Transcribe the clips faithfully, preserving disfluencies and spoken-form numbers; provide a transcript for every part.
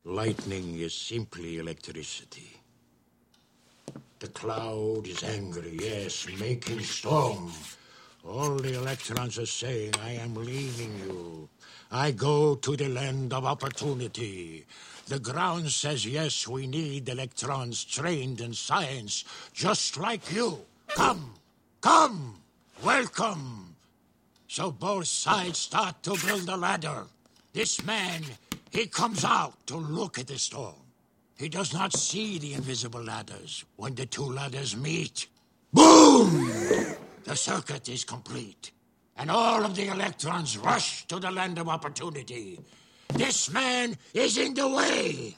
Lightning is simply electricity. The cloud is angry, yes, making storm. All the electrons are saying, I am leaving you. I go to the land of opportunity. The ground says, yes, we need electrons trained in science, just like you. Come, come, welcome. So both sides start to build a ladder. This man, he comes out to look at the storm. He does not see the invisible ladders. When the two ladders meet, boom! The circuit is complete. And all of the electrons rush to the land of opportunity. This man is in the way.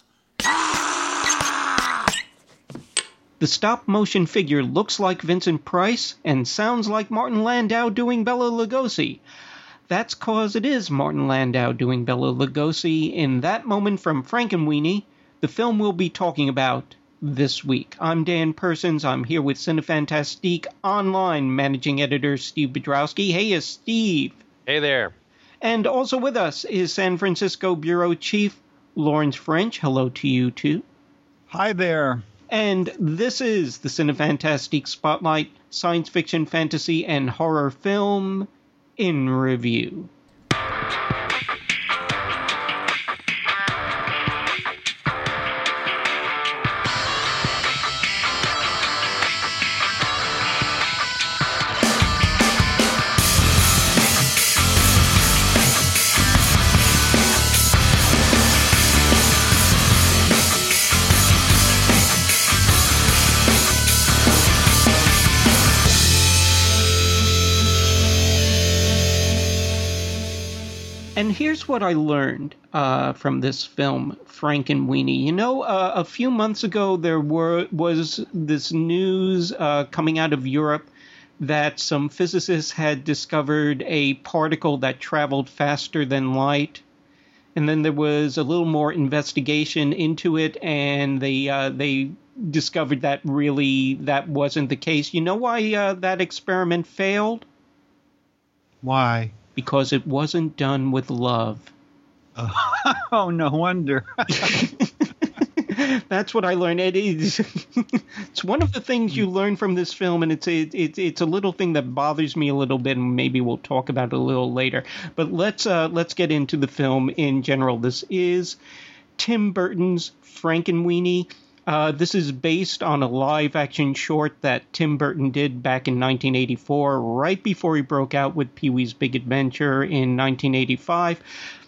Ah! The stop-motion figure looks like Vincent Price and sounds like Martin Landau doing Bela Lugosi. That's 'cause it is Martin Landau doing Bela Lugosi in that moment from Frankenweenie, the film we'll be talking about this week. I'm Dan Persons. I'm here with Cinefantastique Online managing editor Steve Bedrowski. Hey, Steve. Hey there. And also with us is San Francisco Bureau Chief Lawrence French. Hello to you, too. Hi there. And this is the Cinefantastique Spotlight, science fiction, fantasy, and horror film in review. And here's what I learned uh, from this film, Frankenweenie. You know, uh, a few months ago there were was this news uh, coming out of Europe that some physicists had discovered a particle that traveled faster than light. And then there was a little more investigation into it, and they uh, they discovered that really that wasn't the case. You know why uh, that experiment failed? Why? Because it wasn't done with love. Oh, oh no wonder. That's what I learned. It is, it's one of the things you learn from this film, and it's a, it, it's a little thing that bothers me a little bit, and maybe we'll talk about it a little later. But let's uh, let's get into the film in general. This is Tim Burton's Frankenweenie. Uh, this is based on a live-action short that Tim Burton did back in nineteen eighty-four, right before he broke out with Pee-wee's Big Adventure in nineteen eighty-five.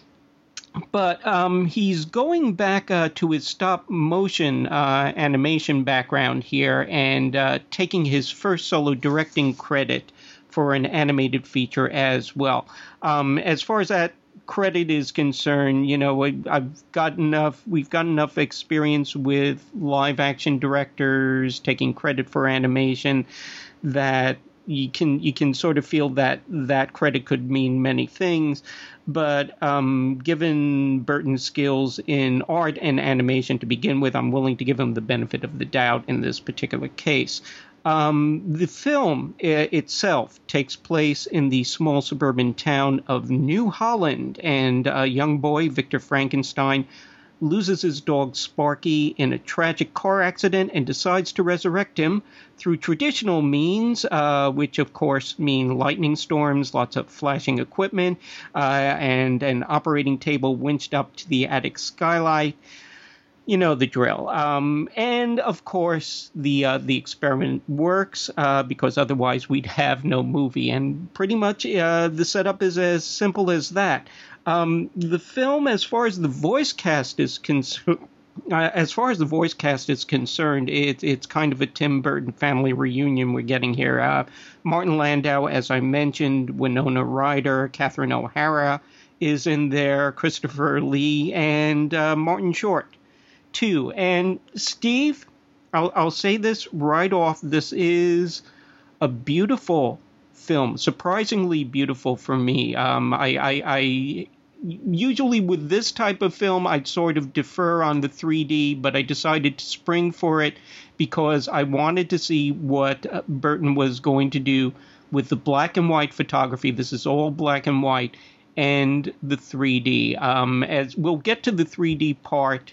But um, he's going back uh, to his stop-motion uh, animation background here and uh, taking his first solo directing credit for an animated feature as well. Um, as far as that credit is concerned, you know, I've got enough, we've got enough experience with live action directors taking credit for animation that you can you can sort of feel that that credit could mean many things. But um, given Burton's skills in art and animation to begin with, I'm willing to give him the benefit of the doubt in this particular case. Um, the film I- itself takes place in the small suburban town of New Holland, and a young boy, Victor Frankenstein, loses his dog Sparky in a tragic car accident and decides to resurrect him through traditional means, uh, which of course mean lightning storms, lots of flashing equipment, uh, and an operating table winched up to the attic skylight. You know the drill. Um, and, of course, the uh, the experiment works uh, because otherwise we'd have no movie. And pretty much uh, the setup is as simple as that. Um, the film, as far as the voice cast is concerned, uh, as far as the voice cast is concerned, it, it's kind of a Tim Burton family reunion we're getting here. Uh, Martin Landau, as I mentioned, Winona Ryder, Catherine O'Hara is in there, Christopher Lee, and uh, Martin Short. Too. And Steve, I'll, I'll say this right off. This is a beautiful film, surprisingly beautiful for me. Um, I, I, I usually with this type of film, I'd sort of defer on the three D, but I decided to spring for it because I wanted to see what Burton was going to do with the black and white photography. This is all black and white, and the three D. Um, as we'll get to the three D part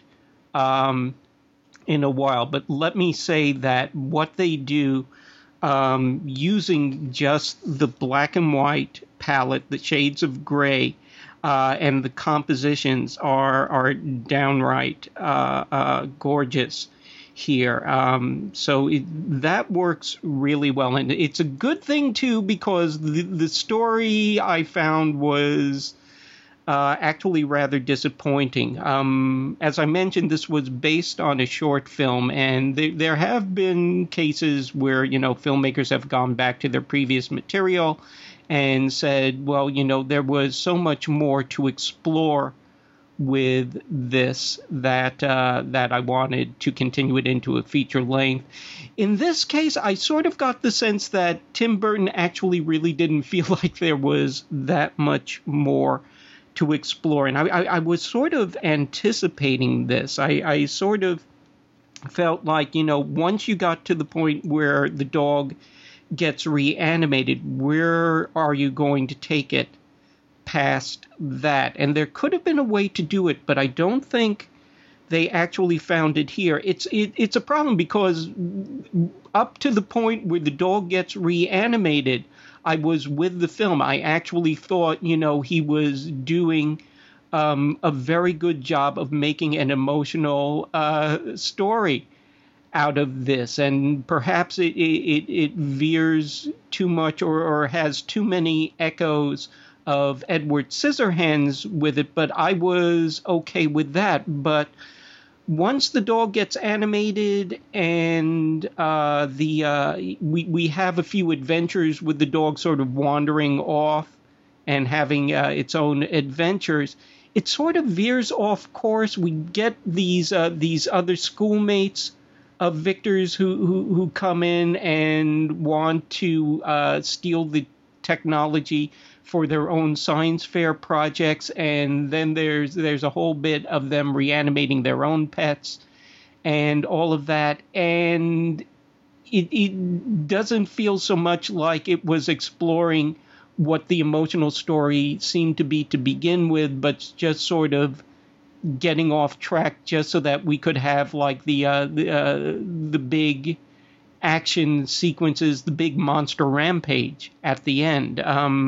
um, in a while. But let me say that what they do um, using just the black and white palette, the shades of gray, uh, and the compositions are are downright uh, uh, gorgeous here. Um, so it, that works really well. And it's a good thing, too, because the, the story I found was uh, actually rather disappointing. Um, as I mentioned, this was based on a short film, and th- there have been cases where, you know, filmmakers have gone back to their previous material and said, well, you know, there was so much more to explore with this that uh, that I wanted to continue it into a feature length. In this case, I sort of got the sense that Tim Burton actually really didn't feel like there was that much more to explore. And I, I, I was sort of anticipating this. I, I sort of felt like, you know, once you got to the point where the dog gets reanimated, where are you going to take it past that? And there could have been a way to do it, but I don't think they actually found it here. It's it, it's a problem because up to the point where the dog gets reanimated, I was with the film. I actually thought, you know, he was doing um, a very good job of making an emotional uh, story out of this, and perhaps it it, it veers too much or, or has too many echoes of Edward Scissorhands with it, but I was okay with that. But once the dog gets animated and uh, the uh, we we have a few adventures with the dog sort of wandering off and having uh, its own adventures, it sort of veers off course. We get these uh, these other schoolmates of Victor's who, who who come in and want to uh, steal the technology for their own science fair projects, and then there's there's a whole bit of them reanimating their own pets and all of that, and it, it doesn't feel so much like it was exploring what the emotional story seemed to be to begin with, but just sort of getting off track just so that we could have like the uh, the, uh, the big action sequences, the big monster rampage at the end.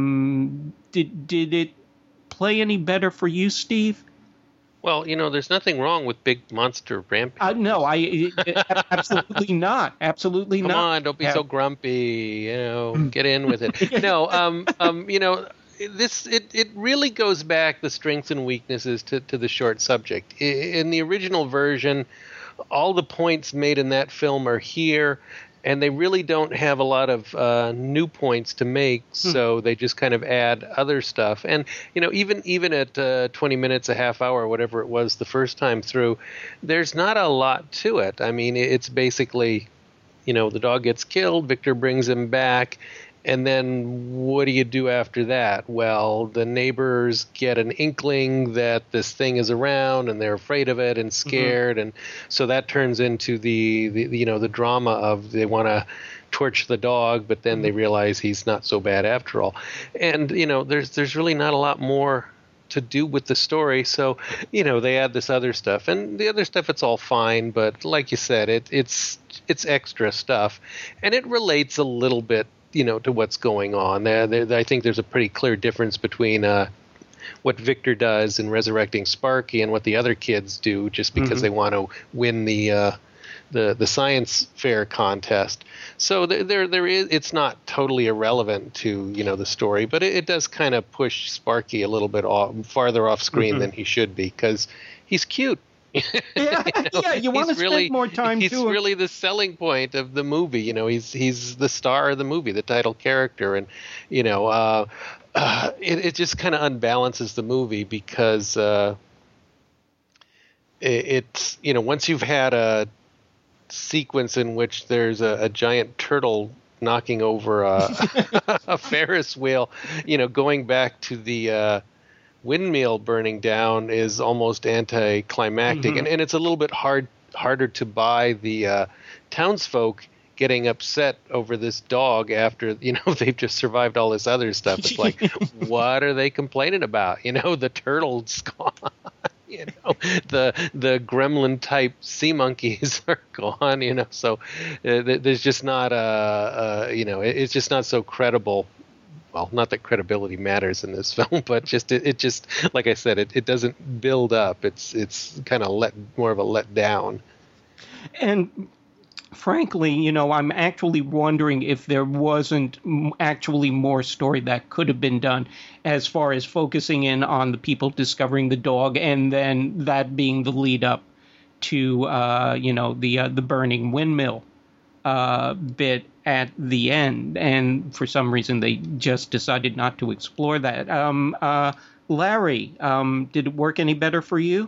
Um, did did it play any better for you, Steve? Well, you know, there's nothing wrong with big monster rampage. Uh, no, I it, absolutely not. Absolutely Come not. Come on, don't be yeah. so grumpy. You know, get in with it. No, um, um, you know, this it, it really goes back the strengths and weaknesses to, to the short subject. In the original version, all the points made in that film are here, and they really don't have a lot of uh, new points to make, so hmm. they just kind of add other stuff. And, you know, even even at uh, twenty minutes, a half hour, whatever it was the first time through, there's not a lot to it. I mean, it's basically, you know, the dog gets killed, Victor brings him back, and then what do you do after that? Well, the neighbors get an inkling that this thing is around, and they're afraid of it and scared, mm-hmm. and so that turns into the, the you know the drama of they want to torch the dog, but then mm-hmm. they realize he's not so bad after all. And you know, there's there's really not a lot more to do with the story, so you know they add this other stuff, and the other stuff it's all fine, but like you said, it it's it's extra stuff, and it relates a little bit, you know, to what's going on. There, there, I think there's a pretty clear difference between uh, what Victor does in resurrecting Sparky and what the other kids do, just because mm-hmm. they want to win the uh, the the science fair contest. So there, there, there is. It's not totally irrelevant to you know the story, but it, it does kind of push Sparky a little bit off, farther off screen mm-hmm. than he should be, because he's cute. yeah, you know, yeah, you want to spend really, more time he's to him. really the selling point of the movie. You know, he's he's the star of the movie, the title character, and you know, uh, uh, it, it just kind of unbalances the movie because uh, it, it's you know once you've had a sequence in which there's a, a giant turtle knocking over a, a Ferris wheel, you know, going back to the uh, windmill burning down is almost anticlimactic, mm-hmm. and, and it's a little bit hard harder to buy the uh, townsfolk getting upset over this dog after you know they've just survived all this other stuff. It's like, what are they complaining about? You know, the turtle's gone. You know, the the gremlin type sea monkeys are gone. You know, so uh, there's just not a, a you know, it's just not so credible. Well, not that credibility matters in this film, but just it, it just like I said, it, it doesn't build up. It's it's kind of let more of a let down. And frankly, you know, I'm actually wondering if there wasn't actually more story that could have been done as far as focusing in on the people discovering the dog and then that being the lead up to, uh, you know, the uh, the burning windmill uh, bit at the end. And for some reason, they just decided not to explore that. Um, uh, Larry, um, did it work any better for you?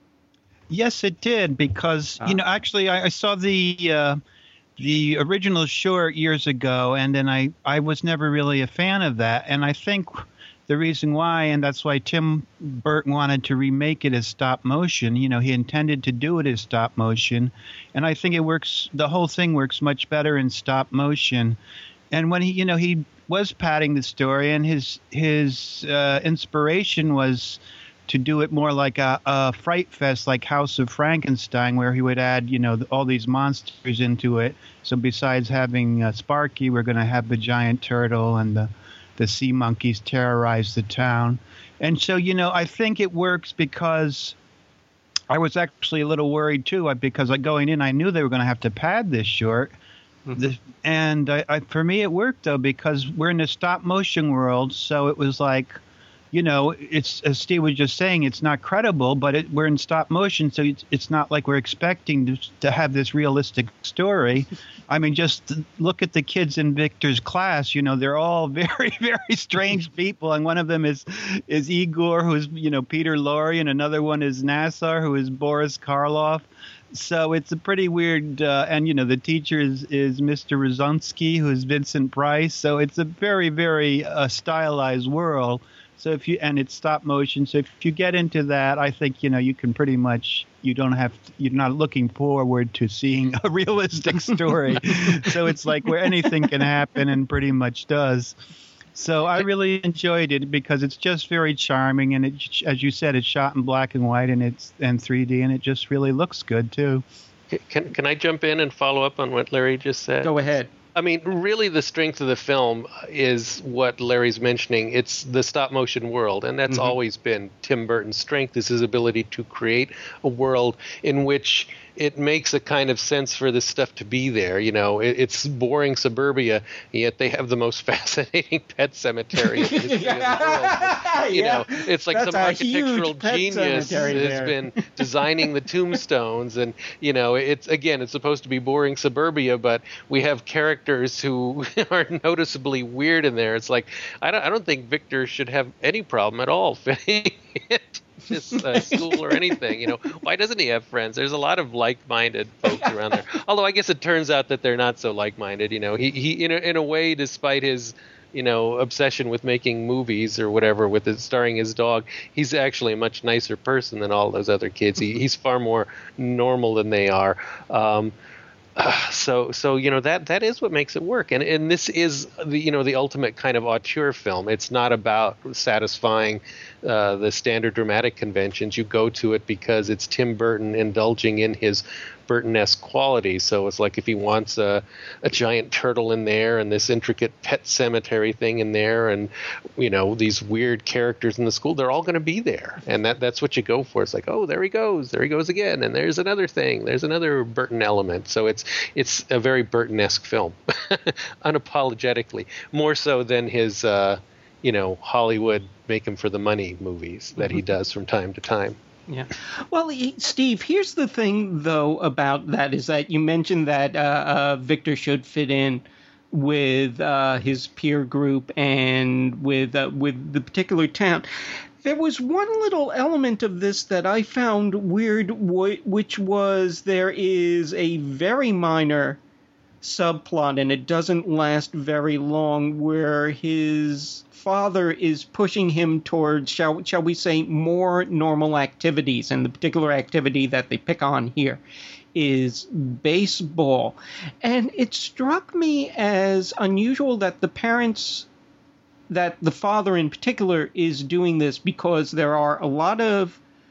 Yes, it did, because, you know, actually, I, I saw the uh, the original short years ago, and then I, I was never really a fan of that. And I think the reason why, and that's why Tim Burton wanted to remake it as stop motion, you know, he intended to do it as stop motion. And I think it works, the whole thing works much better in stop motion. And when he, you know, he was padding the story, and his, his uh, inspiration was to do it more like a, a fright fest, like House of Frankenstein, where he would add, you know, all these monsters into it. So besides having uh, Sparky, we're going to have the giant turtle and the, the sea monkeys terrorize the town. And so, you know, I think it works because I was actually a little worried, too, because like going in, I knew they were going to have to pad this short. Mm-hmm. This, and I, I, for me, it worked, though, because we're in the stop motion world. So it was like, you know, it's, as Steve was just saying, it's not credible, but it, we're in stop motion, so it's, it's not like we're expecting to, to have this realistic story. I mean, just look at the kids in Victor's class. You know, they're all very, very strange people, and one of them is is Igor, who's, you know, Peter Lorre, and another one is Nassar, who is Boris Karloff. So it's a pretty weird, uh, and, you know, the teacher is, is Mister Rozonsky, who is Vincent Price. So it's a very, very uh, stylized world. So if you, and it's stop motion. So if you get into that, I think, you know, you can pretty much, you don't have, to, you're not looking forward to seeing a realistic story. So it's like where anything can happen, and pretty much does. So I really enjoyed it because it's just very charming. And it, as you said, it's shot in black and white, and it's and three D, and it just really looks good too. Can, can I jump in and follow up on what Larry just said? Go ahead. I mean, really, the strength of the film is what Larry's mentioning. It's the stop-motion world, and that's mm-hmm. always been Tim Burton's strength, is his ability to create a world in which it makes a kind of sense for this stuff to be there. You know, it, it's boring suburbia, yet they have the most fascinating pet cemetery in the history yeah. of the world. You yeah. know, it's like That's some architectural genius has been designing the tombstones, and, you know, it's, again, it's supposed to be boring suburbia, but we have characters who are noticeably weird in there. It's like, I don't, I don't think Victor should have any problem at all fitting it. This uh, school or anything, you know, why doesn't he have friends? There's a lot of like-minded folks around there. Although I guess it turns out that they're not so like-minded. You know, he he in a, in a way, despite his, you know, obsession with making movies or whatever with his, starring his dog, he's actually a much nicer person than all those other kids. He, he's far more normal than they are. Um, Uh, so, so you know, that that is what makes it work, and and this is the, you know, the ultimate kind of auteur film. It's not about satisfying uh, the standard dramatic conventions. You go to it because it's Tim Burton indulging in his Burton-esque quality. So it's like if he wants a, a giant turtle in there and this intricate pet cemetery thing in there, and, you know, these weird characters in the school, they're all going to be there, and that that's what you go for. It's like, oh, there he goes, there he goes again, and there's another thing, there's another Burton element. So it's it's a very Burton-esque film, unapologetically, more so than his uh, you know, Hollywood make him for the money movies that he does from time to time. Yeah. Well, Steve, here's the thing, though, about that is that you mentioned that uh, uh, Victor should fit in with uh, his peer group and with uh, with the particular town. There was one little element of this that I found weird, which was there is a very minor subplot, and it doesn't last very long, where his father is pushing him towards, shall, shall we say, more normal activities. And the particular activity that they pick on here is baseball. And it struck me as unusual that the parents, that the father in particular, is doing this, because there are a lot of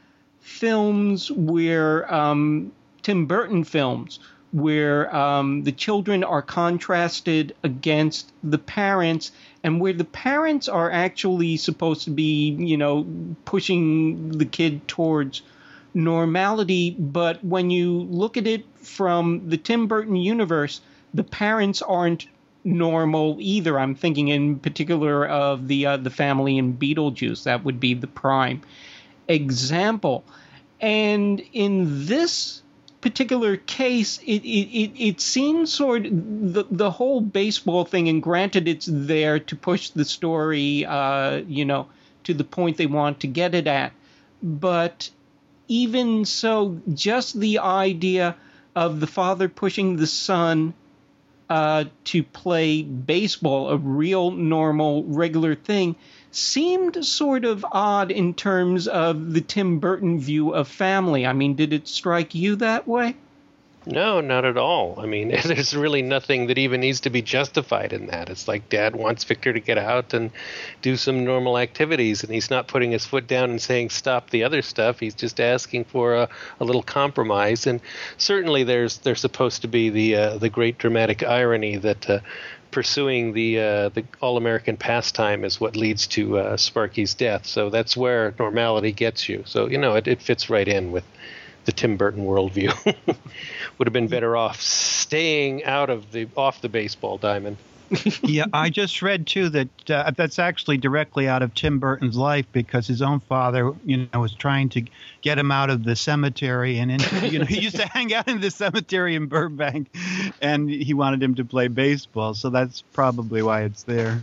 films where um, Tim Burton films where um, the children are contrasted against the parents, and where the parents are actually supposed to be, you know, pushing the kid towards normality. But when you look at it from the Tim Burton universe, the parents aren't normal either. I'm thinking in particular of the uh, the family in Beetlejuice. That would be the prime example. And in this particular case, it it, it, it seems sort of the, the whole baseball thing, and granted it's there to push the story, uh, you know, to the point they want to get it at. But even so, just the idea of the father pushing the son uh, to play baseball, a real, normal, regular thing, seemed sort of odd in terms of the Tim Burton view of family. I mean, did it strike you that way? No, not at all. I mean, there's really nothing that even needs to be justified in that. It's like Dad wants Victor to get out and do some normal activities, and he's not putting his foot down and saying stop the other stuff. He's just asking for a, a little compromise. And certainly there's there's supposed to be the uh, the great dramatic irony that uh, pursuing the uh, the all-American pastime is what leads to uh, Sparky's death. So that's where normality gets you. So, you know, it, it fits right in with the Tim Burton worldview. Would have been better off staying out of the off the baseball diamond. Yeah, I just read too that uh, that's actually directly out of Tim Burton's life, because his own father, you know, was trying to get him out of the cemetery, and into, you know, he used to hang out in the cemetery in Burbank, and he wanted him to play baseball. So that's probably why it's there.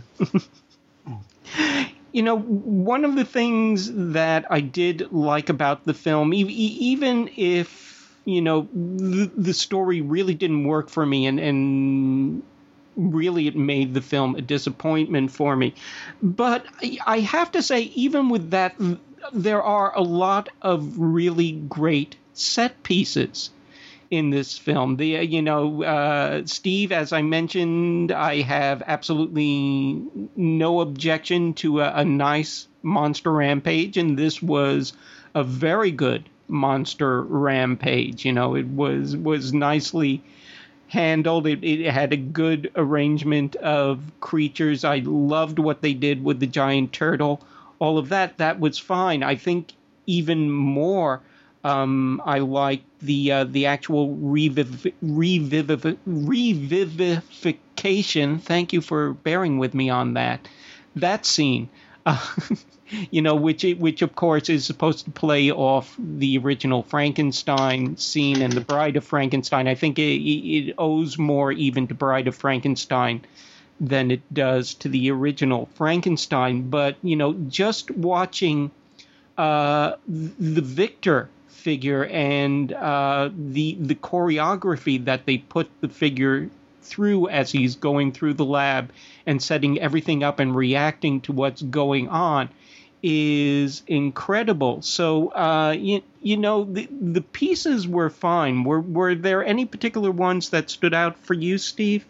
You know, one of the things that I did like about the film, e- even if, you know, the, the story really didn't work for me, and, and really it made the film a disappointment for me. But I have to say, even with that, there are a lot of really great set pieces in this film. The you know, uh, Steve, as I mentioned, I have absolutely no objection to a, a nice monster rampage, and this was a very good monster rampage. You know, it was was nicely handled. It, it had a good arrangement of creatures. I loved what they did with the giant turtle. All of that, that was fine. I think even more, Um, I like the uh, the actual reviv- reviv- revivification. Thank you for bearing with me on that. That scene, uh, you know, which which of course is supposed to play off the original Frankenstein scene and the Bride of Frankenstein. I think it, it owes more even to Bride of Frankenstein than it does to the original Frankenstein. But you know, just watching uh, the Victor figure and uh, the the choreography that they put the figure through as he's going through the lab and setting everything up and reacting to what's going on is incredible. So, uh, you, you know, the, the pieces were fine. Were were there any particular ones that stood out for you, Steve?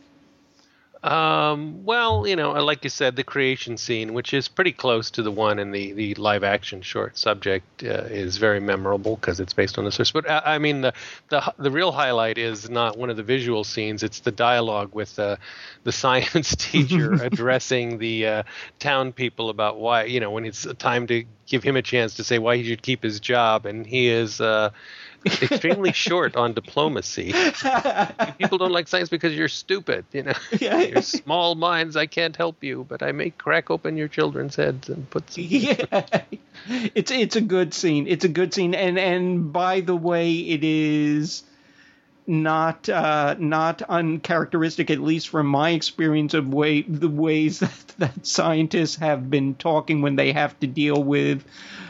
Um, well, you know, like you said, the creation scene, which is pretty close to the one in the, the live action short Subject, uh, is very memorable because it's based on the source. But uh, I mean, the, the the real highlight is not one of the visual scenes. It's the dialogue with uh, the science teacher addressing the uh, town people about why, you know, when it's time to give him a chance to say why he should keep his job. And he is uh, extremely short on diplomacy. People don't like science because you're stupid, you know. Your small minds, I can't help you, but I may crack open your children's heads and put some... Yeah, it's it's a good scene. It's a good scene, and and by the way, it is not uh, not uncharacteristic, at least from my experience, of way the ways that, that scientists have been talking when they have to deal with,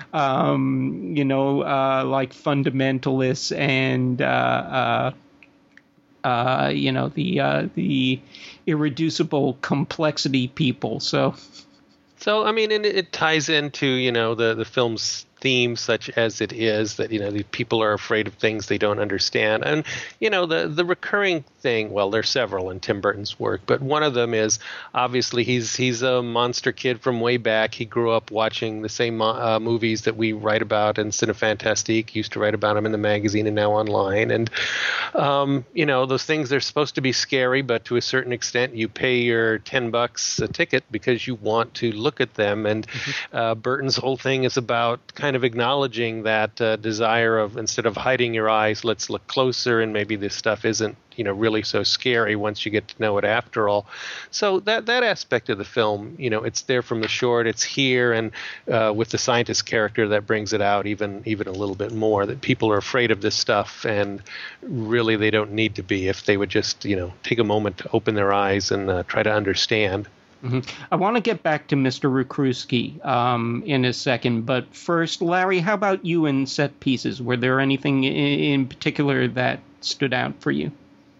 um, you know, uh, like fundamentalists and uh, uh, uh, you know the uh, the irreducible complexity people. So. So, I mean, and it ties into, you know, the, the film's theme such as it is, that, you know, the people are afraid of things they don't understand. And, you know, the, the recurring thing, well, there's several in Tim Burton's work, but one of them is obviously he's he's a monster kid from way back. He grew up watching the same uh, movies that we write about in Cinefantastique, used to write about them in the magazine and now online. And, um, you know, those things, they're supposed to be scary, but to a certain extent you pay your ten bucks a ticket because you want to look at them. And mm-hmm. uh, Burton's whole thing is about kind of acknowledging that uh, desire of, instead of hiding your eyes, let's look closer, and maybe this stuff isn't, you know, really so scary once you get to know it after all. So that that aspect of the film, you know, it's there from the short, it's here, and uh, with the scientist character, that brings it out even even a little bit more, that people are afraid of this stuff, and really they don't need to be if they would just, you know, take a moment to open their eyes and uh, try to understand. Mm-hmm. I want to get back to Mister Rekruski um, in a second, but first, Larry, how about you in set pieces? Were there anything in, in particular that stood out for you?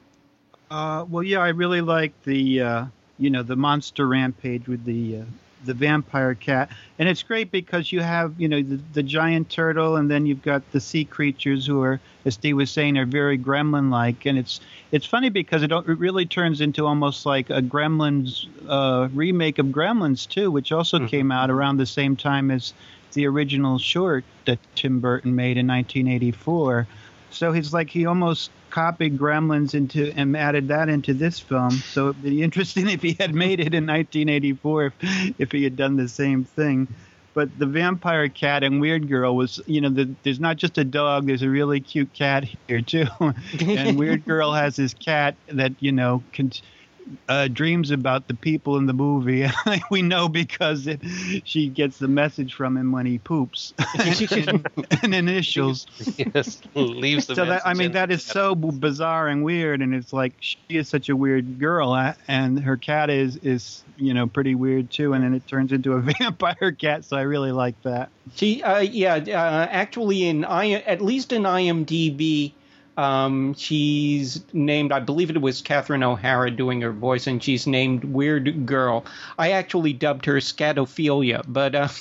Uh, well, yeah, I really like the, uh, you know, the monster rampage with the uh, the vampire cat, and it's great because you have, you know, the, the giant turtle, and then you've got the sea creatures who are, as Steve was saying, are very Gremlin-like, and it's it's funny because it, it really turns into almost like a Gremlins uh, remake of Gremlins too, which also mm-hmm. came out around the same time as the original short that Tim Burton made in nineteen eighty-four. So he's like he almost copied Gremlins into and added that into this film. So it'd be interesting if he had made it in nineteen eighty-four, if, if he had done the same thing. But the vampire cat and Weird Girl was, you know, the, there's not just a dog, there's a really cute cat here too. And Weird Girl has this cat that, you know, can, uh, dreams about the people in the movie. We know because it, she gets the message from him when he poops. and, and initials. Yes, leaves the so message. That, I mean, in. That is so bizarre and weird, and it's like she is such a weird girl, and her cat is, is you know, pretty weird too, and then it turns into a vampire cat, so I really like that. She, uh, yeah, uh, actually, in I, at least in IMDb, Um, she's named, I believe it was Catherine O'Hara doing her voice, and she's named Weird Girl. I actually dubbed her Scatophilia, but uh,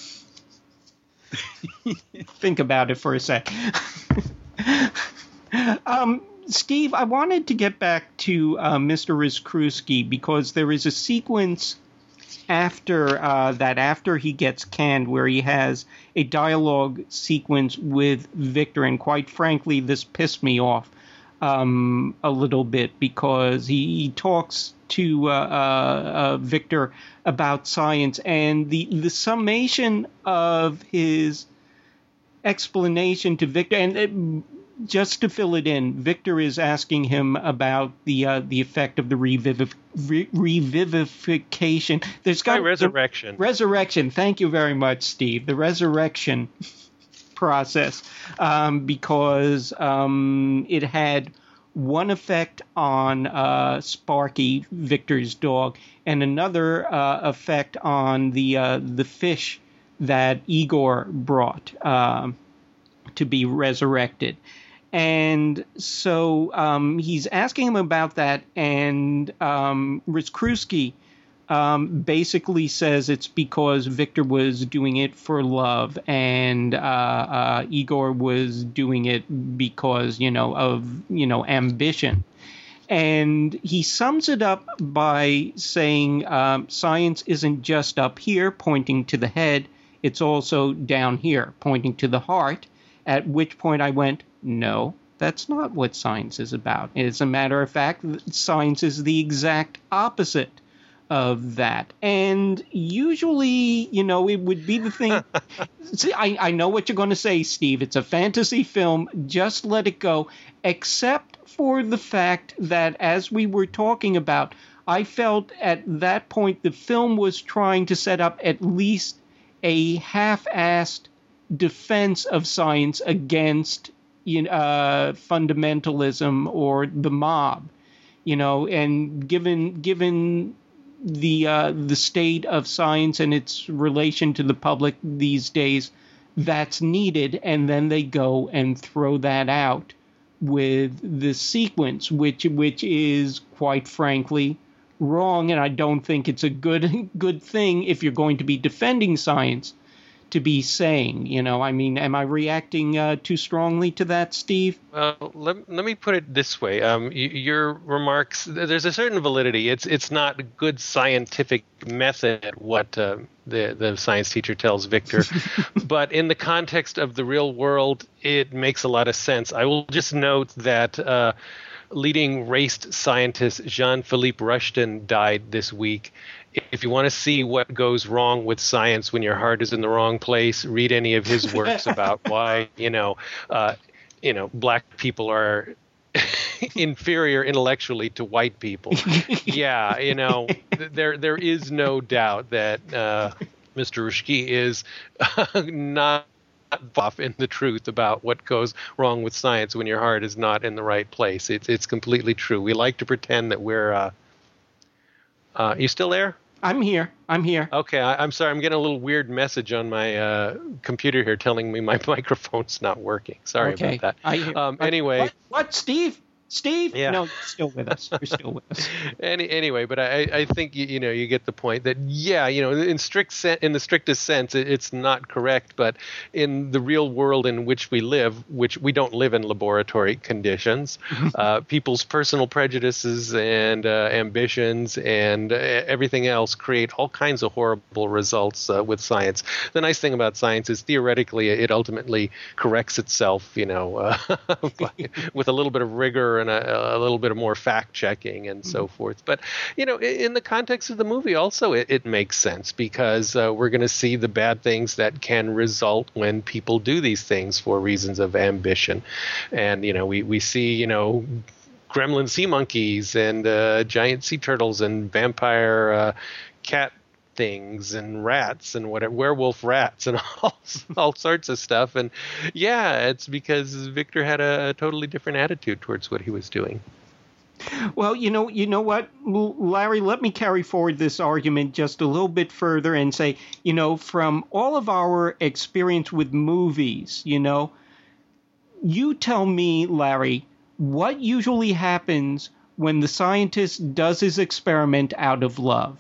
think about it for a sec. um, Steve, I wanted to get back to uh, Mister Rekruski because there is a sequence after uh, that, after he gets canned, where he has a dialogue sequence with Victor, and quite frankly, this pissed me off um, a little bit because he, he talks to uh, uh, uh, Victor about science, and the, the summation of his explanation to Victor, and it, just to fill it in, Victor is asking him about the uh, the effect of the revivif- re- revivification. There's got By resurrection. The resurrection. Thank you very much, Steve. The resurrection process, um, because um, it had one effect on uh, Sparky, Victor's dog, and another uh, effect on the uh, the fish that Igor brought uh, to be resurrected. And so um, he's asking him about that, and um, Rekruski um, basically says it's because Victor was doing it for love, and uh, uh, Igor was doing it because, you know, of, you know, ambition. And he sums it up by saying um, science isn't just up here, pointing to the head, it's also down here, pointing to the heart, at which point I went, no, that's not what science is about. As a matter of fact, science is the exact opposite of that. And usually, you know, it would be the thing. See, I, I know what you're going to say, Steve. It's a fantasy film. Just let it go. Except for the fact that, as we were talking about, I felt at that point the film was trying to set up at least a half-assed defense of science against you know, uh, fundamentalism or the mob, you know, and given given the uh, the state of science and its relation to the public these days, that's needed. And then they go and throw that out with the sequence, which which is quite frankly wrong, and I don't think it's a good good thing if you're going to be defending science to be saying. You know, I mean, am I reacting uh, too strongly to that, Steve? Well, let, let me put it this way. Um, y- your remarks, there's a certain validity. It's it's not a good scientific method what uh, the, the science teacher tells Victor. But in the context of the real world, it makes a lot of sense. I will just note that uh, leading race scientist Jean-Philippe Rushton died this week. If you want to see what goes wrong with science when your heart is in the wrong place, read any of his works about why, you know, uh, you know, black people are inferior intellectually to white people. Yeah, you know, there there is no doubt that uh, Mister Rushki is not off in the truth about what goes wrong with science when your heart is not in the right place. It's it's completely true. We like to pretend that we're. Uh, uh, you still there? I'm here. I'm here. Okay, I, I'm sorry. I'm getting a little weird message on my uh, computer here telling me my microphone's not working. Sorry okay. about that. I hear, um, anyway. What, what, Steve? Steve? Yeah. No, you're still with us. You're still with us. Any, anyway, but I, I think you, you know you get the point that yeah, you know, in strict sen- in the strictest sense, it, it's not correct. But in the real world in which we live, which we don't live in laboratory conditions, uh, people's personal prejudices and uh, ambitions and uh, everything else create all kinds of horrible results uh, with science. The nice thing about science is theoretically it ultimately corrects itself, you know, uh, with a little bit of rigor and a, a little bit of more fact checking and so forth. But, you know, in, in the context of the movie also, it, it makes sense because uh, we're going to see the bad things that can result when people do these things for reasons of ambition. And, you know, we, we see, you know, gremlin sea monkeys and uh, giant sea turtles and vampire uh, cat things and rats and whatever, werewolf rats and all, all sorts of stuff. And yeah, it's because Victor had a, a totally different attitude towards what he was doing. Well, you know, you know what, Larry, let me carry forward this argument just a little bit further and say, you know, from all of our experience with movies, you know, you tell me, Larry, what usually happens when the scientist does his experiment out of love?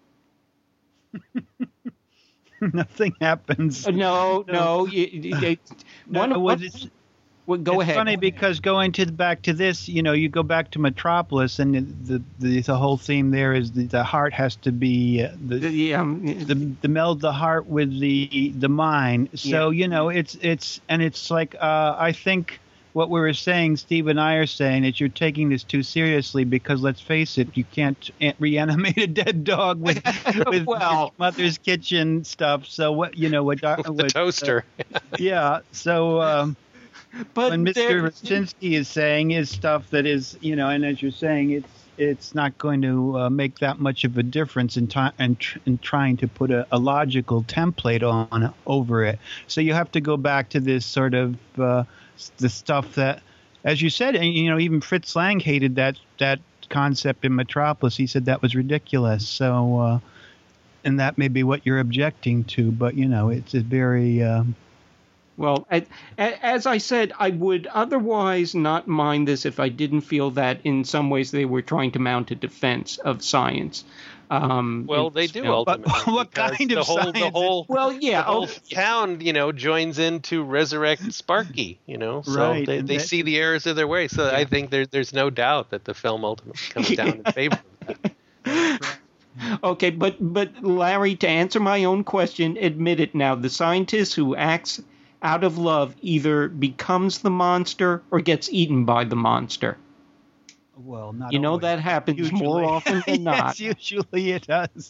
Nothing happens. No, no. You, you, one, no one, it's, well, go it's ahead. funny because going to back to this, you know, you go back to Metropolis, and the the, the whole theme there is the, the heart has to be uh, the, the, um, the the meld the heart with the the mind. So yeah. you know, it's it's and it's like uh, I think. What we were saying, Steve and I are saying, is you're taking this too seriously because, let's face it, you can't reanimate a dead dog with, with well, Mother's Kitchen stuff. So what, you know, what, with the toaster. Uh, yeah. So um, but when Mister Raczynski is saying is stuff that is, you know, and as you're saying, it's it's not going to uh, make that much of a difference in time and tr- in trying to put a, a logical template on over it. So you have to go back to this sort of. Uh, the stuff that, as you said, and you know, even Fritz Lang hated that that concept in Metropolis. He said that was ridiculous. So, uh, and that may be what you're objecting to, but you know, it's a very. Um, well, I, as I said, I would otherwise not mind this if I didn't feel that in some ways they were trying to mount a defense of science. Um, well, they do ultimately. But what kind of the whole, science? The whole, well, yeah, the whole oh, town, you know, joins in to resurrect Sparky. You know, so right, they, they that, see the errors of their way. So yeah. I think there, there's no doubt that the film ultimately comes down in favor of that. Okay, but but Larry, to answer my own question, admit it now. The scientist who acts out of love either becomes the monster or gets eaten by the monster. Well, not you know always. that happens usually. more often than not. Yes, usually it does.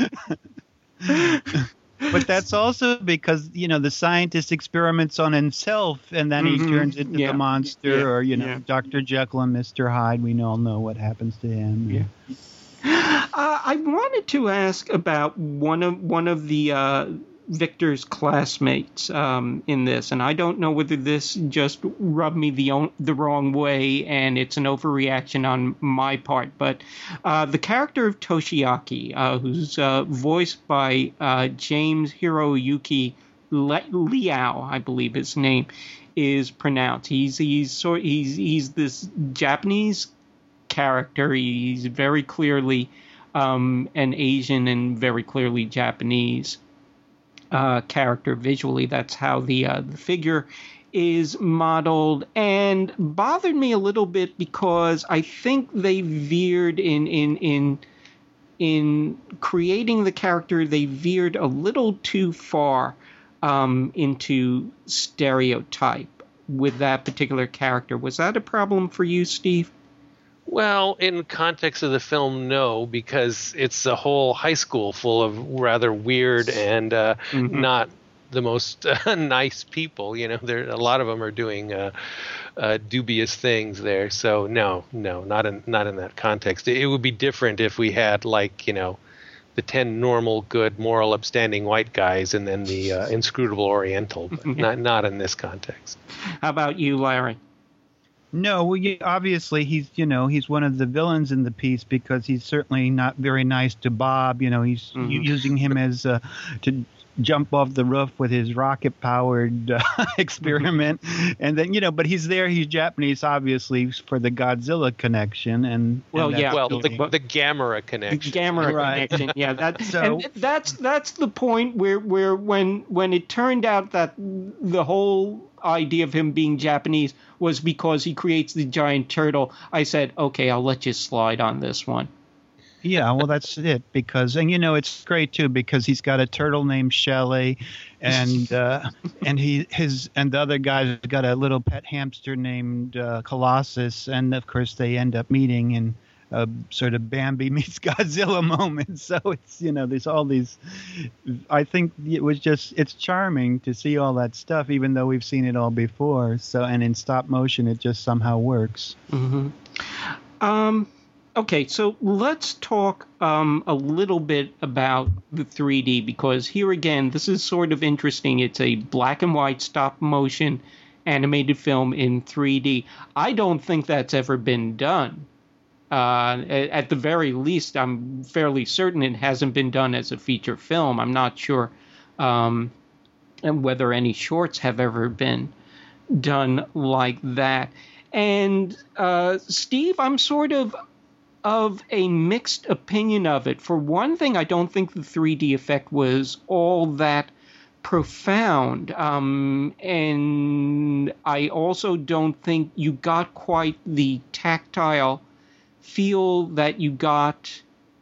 But that's also because, you know, the scientist experiments on himself and then mm-hmm. he turns into yeah. the monster, yeah. or, you know, yeah. Doctor Jekyll and Mister Hyde. We all know what happens to him. Yeah. Uh, I wanted to ask about one of one of the uh, Victor's classmates um, in this, and I don't know whether this just rubbed me the on, the wrong way and it's an overreaction on my part, but uh, the character of Toshiaki, uh, who's uh, voiced by uh, James Hiroyuki Le- Liao, I believe his name is pronounced. He's he's sort he's he's this Japanese character. He's very clearly um, an Asian and very clearly Japanese. uh, character visually. That's how the uh, the figure is modeled, and bothered me a little bit because I think they veered in in in in creating the character. They veered a little too far um, into stereotype with that particular character. Was that a problem for you, Steve? Well, in context of the film, no, because it's a whole high school full of rather weird and uh, mm-hmm. not the most uh, nice people. You know, there a lot of them are doing uh, uh, dubious things there. So no, no, not in not in that context. It, it would be different if we had, like, you know, the ten normal, good, moral, upstanding white guys, and then the uh, inscrutable Oriental. But not not in this context. How about you, Larry? No, well, yeah, obviously he's, you know, he's one of the villains in the piece because he's certainly not very nice to Bob. You know, he's mm-hmm. using him as uh, to jump off the roof with his rocket-powered uh, experiment, and then, you know, but he's there. He's Japanese, obviously, for the Godzilla connection, and well, and yeah, well, the, the Gamera connection, the Gamera right. connection, yeah. That, so and that's that's the point where where when when it turned out that the whole idea of him being Japanese was because he creates the giant turtle, I said, okay, I'll let you slide on this one. Yeah, well, that's it. Because, and you know, it's great too because he's got a turtle named Shelley, and uh, and he his and the other guy's got a little pet hamster named uh, Colossus, and of course they end up meeting in a sort of Bambi meets Godzilla moment. So it's, you know, there's all these. I think it was just it's charming to see all that stuff, even though we've seen it all before. So, and in stop motion, it just somehow works. Mm-hmm. Um. Okay, so let's talk um, a little bit about the three D, because here again, this is sort of interesting. It's a black and white stop motion animated film in three D. I don't think that's ever been done. Uh, at the very least, I'm fairly certain it hasn't been done as a feature film. I'm not sure um, whether any shorts have ever been done like that. And uh, Steve, I'm sort of of a mixed opinion of it. For one thing, I don't think the three D effect was all that profound. Um, and I also don't think you got quite the tactile feel that you got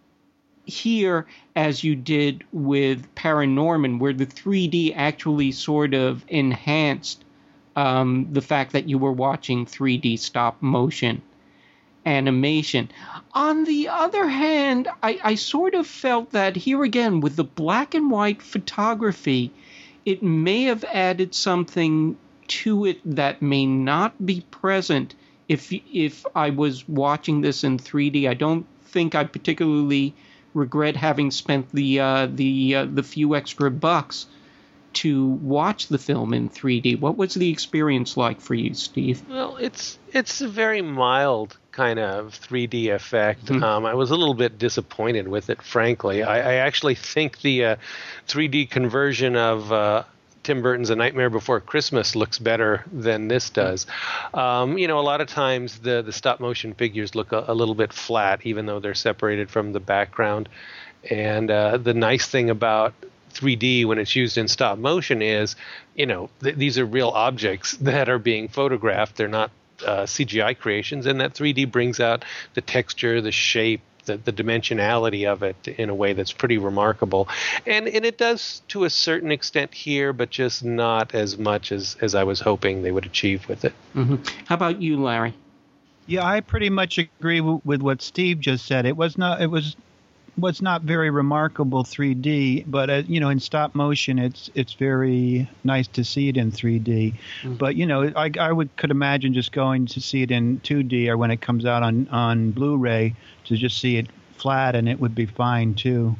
here as you did with Paranorman, where the three D actually sort of enhanced um, the fact that you were watching three D stop motion animation. On the other hand, I, I sort of felt that here again, with the black and white photography, it may have added something to it that may not be present if if I was watching this in three D. I don't think I particularly regret having spent the uh, the uh, the few extra bucks to watch the film in three D. What was the experience like for you, Steve? Well, it's it's a very mild kind of three D effect. Mm-hmm. Um, I was a little bit disappointed with it, frankly. I, I actually think the uh, three D conversion of uh, Tim Burton's A Nightmare Before Christmas looks better than this does. Um, you know, a lot of times the, the stop motion figures look a, a little bit flat, even though they're separated from the background. And uh, the nice thing about three D when it's used in stop motion is, you know, th- these are real objects that are being photographed. They're not uh, C G I creations, and that three D brings out the texture, the shape, the, the dimensionality of it in a way that's pretty remarkable. And and it does to a certain extent here, but just not as much as, as I was hoping they would achieve with it. Mm-hmm. How about you, Larry? Yeah, I pretty much agree w- with what Steve just said. It was not. It was. was not very remarkable three D, but uh, you know, in stop motion, it's it's very nice to see it in three D. Mm-hmm. But you know, I, I would could imagine just going to see it in two D or when it comes out on on Blu-ray to just see it flat, and it would be fine too.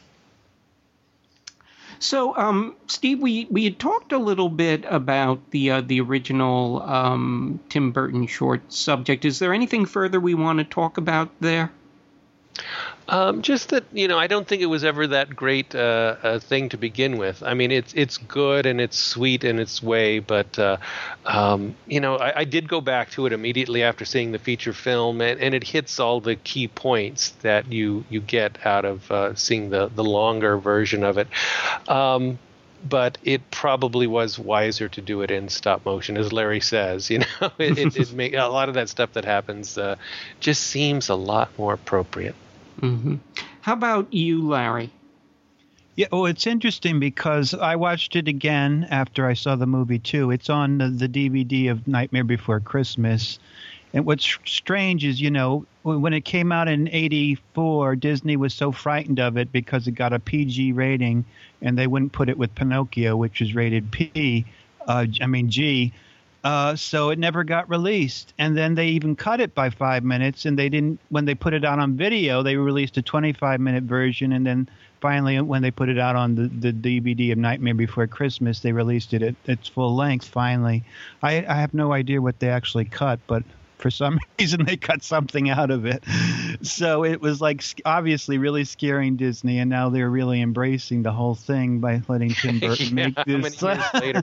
So, um, Steve, we, we had talked a little bit about the uh, the original um, Tim Burton short subject. Is there anything further we want to talk about there? Um, just that, you know, I don't think it was ever that great uh, a thing to begin with. I mean, it's it's good and it's sweet in its way, but, uh, um, you know, I, I did go back to it immediately after seeing the feature film, and, and it hits all the key points that you, you get out of uh, seeing the, the longer version of it. Um, but it probably was wiser to do it in stop motion, as Larry says. You know, it, it, it make, a lot of that stuff that happens uh, just seems a lot more appropriate. Mm-hmm. How about you, Larry? Yeah, well, it's interesting because I watched it again after I saw the movie too. It's on the, the D V D of Nightmare Before Christmas. And what's strange is, you know, when it came out in eighty-four, Disney was so frightened of it because it got a P G rating, and they wouldn't put it with Pinocchio, which is rated P, uh, I mean G. Uh, so it never got released. And then they even cut it by five minutes, and they didn't. When they put it out on video, they released a twenty-five minute version, and then finally, when they put it out on the, the D V D of Nightmare Before Christmas, they released it at its full length. Finally, I, I have no idea what they actually cut, but for some reason, they cut something out of it. So it was like obviously really scaring Disney, and now they're really embracing the whole thing by letting Tim Burton yeah, make this. How many years later?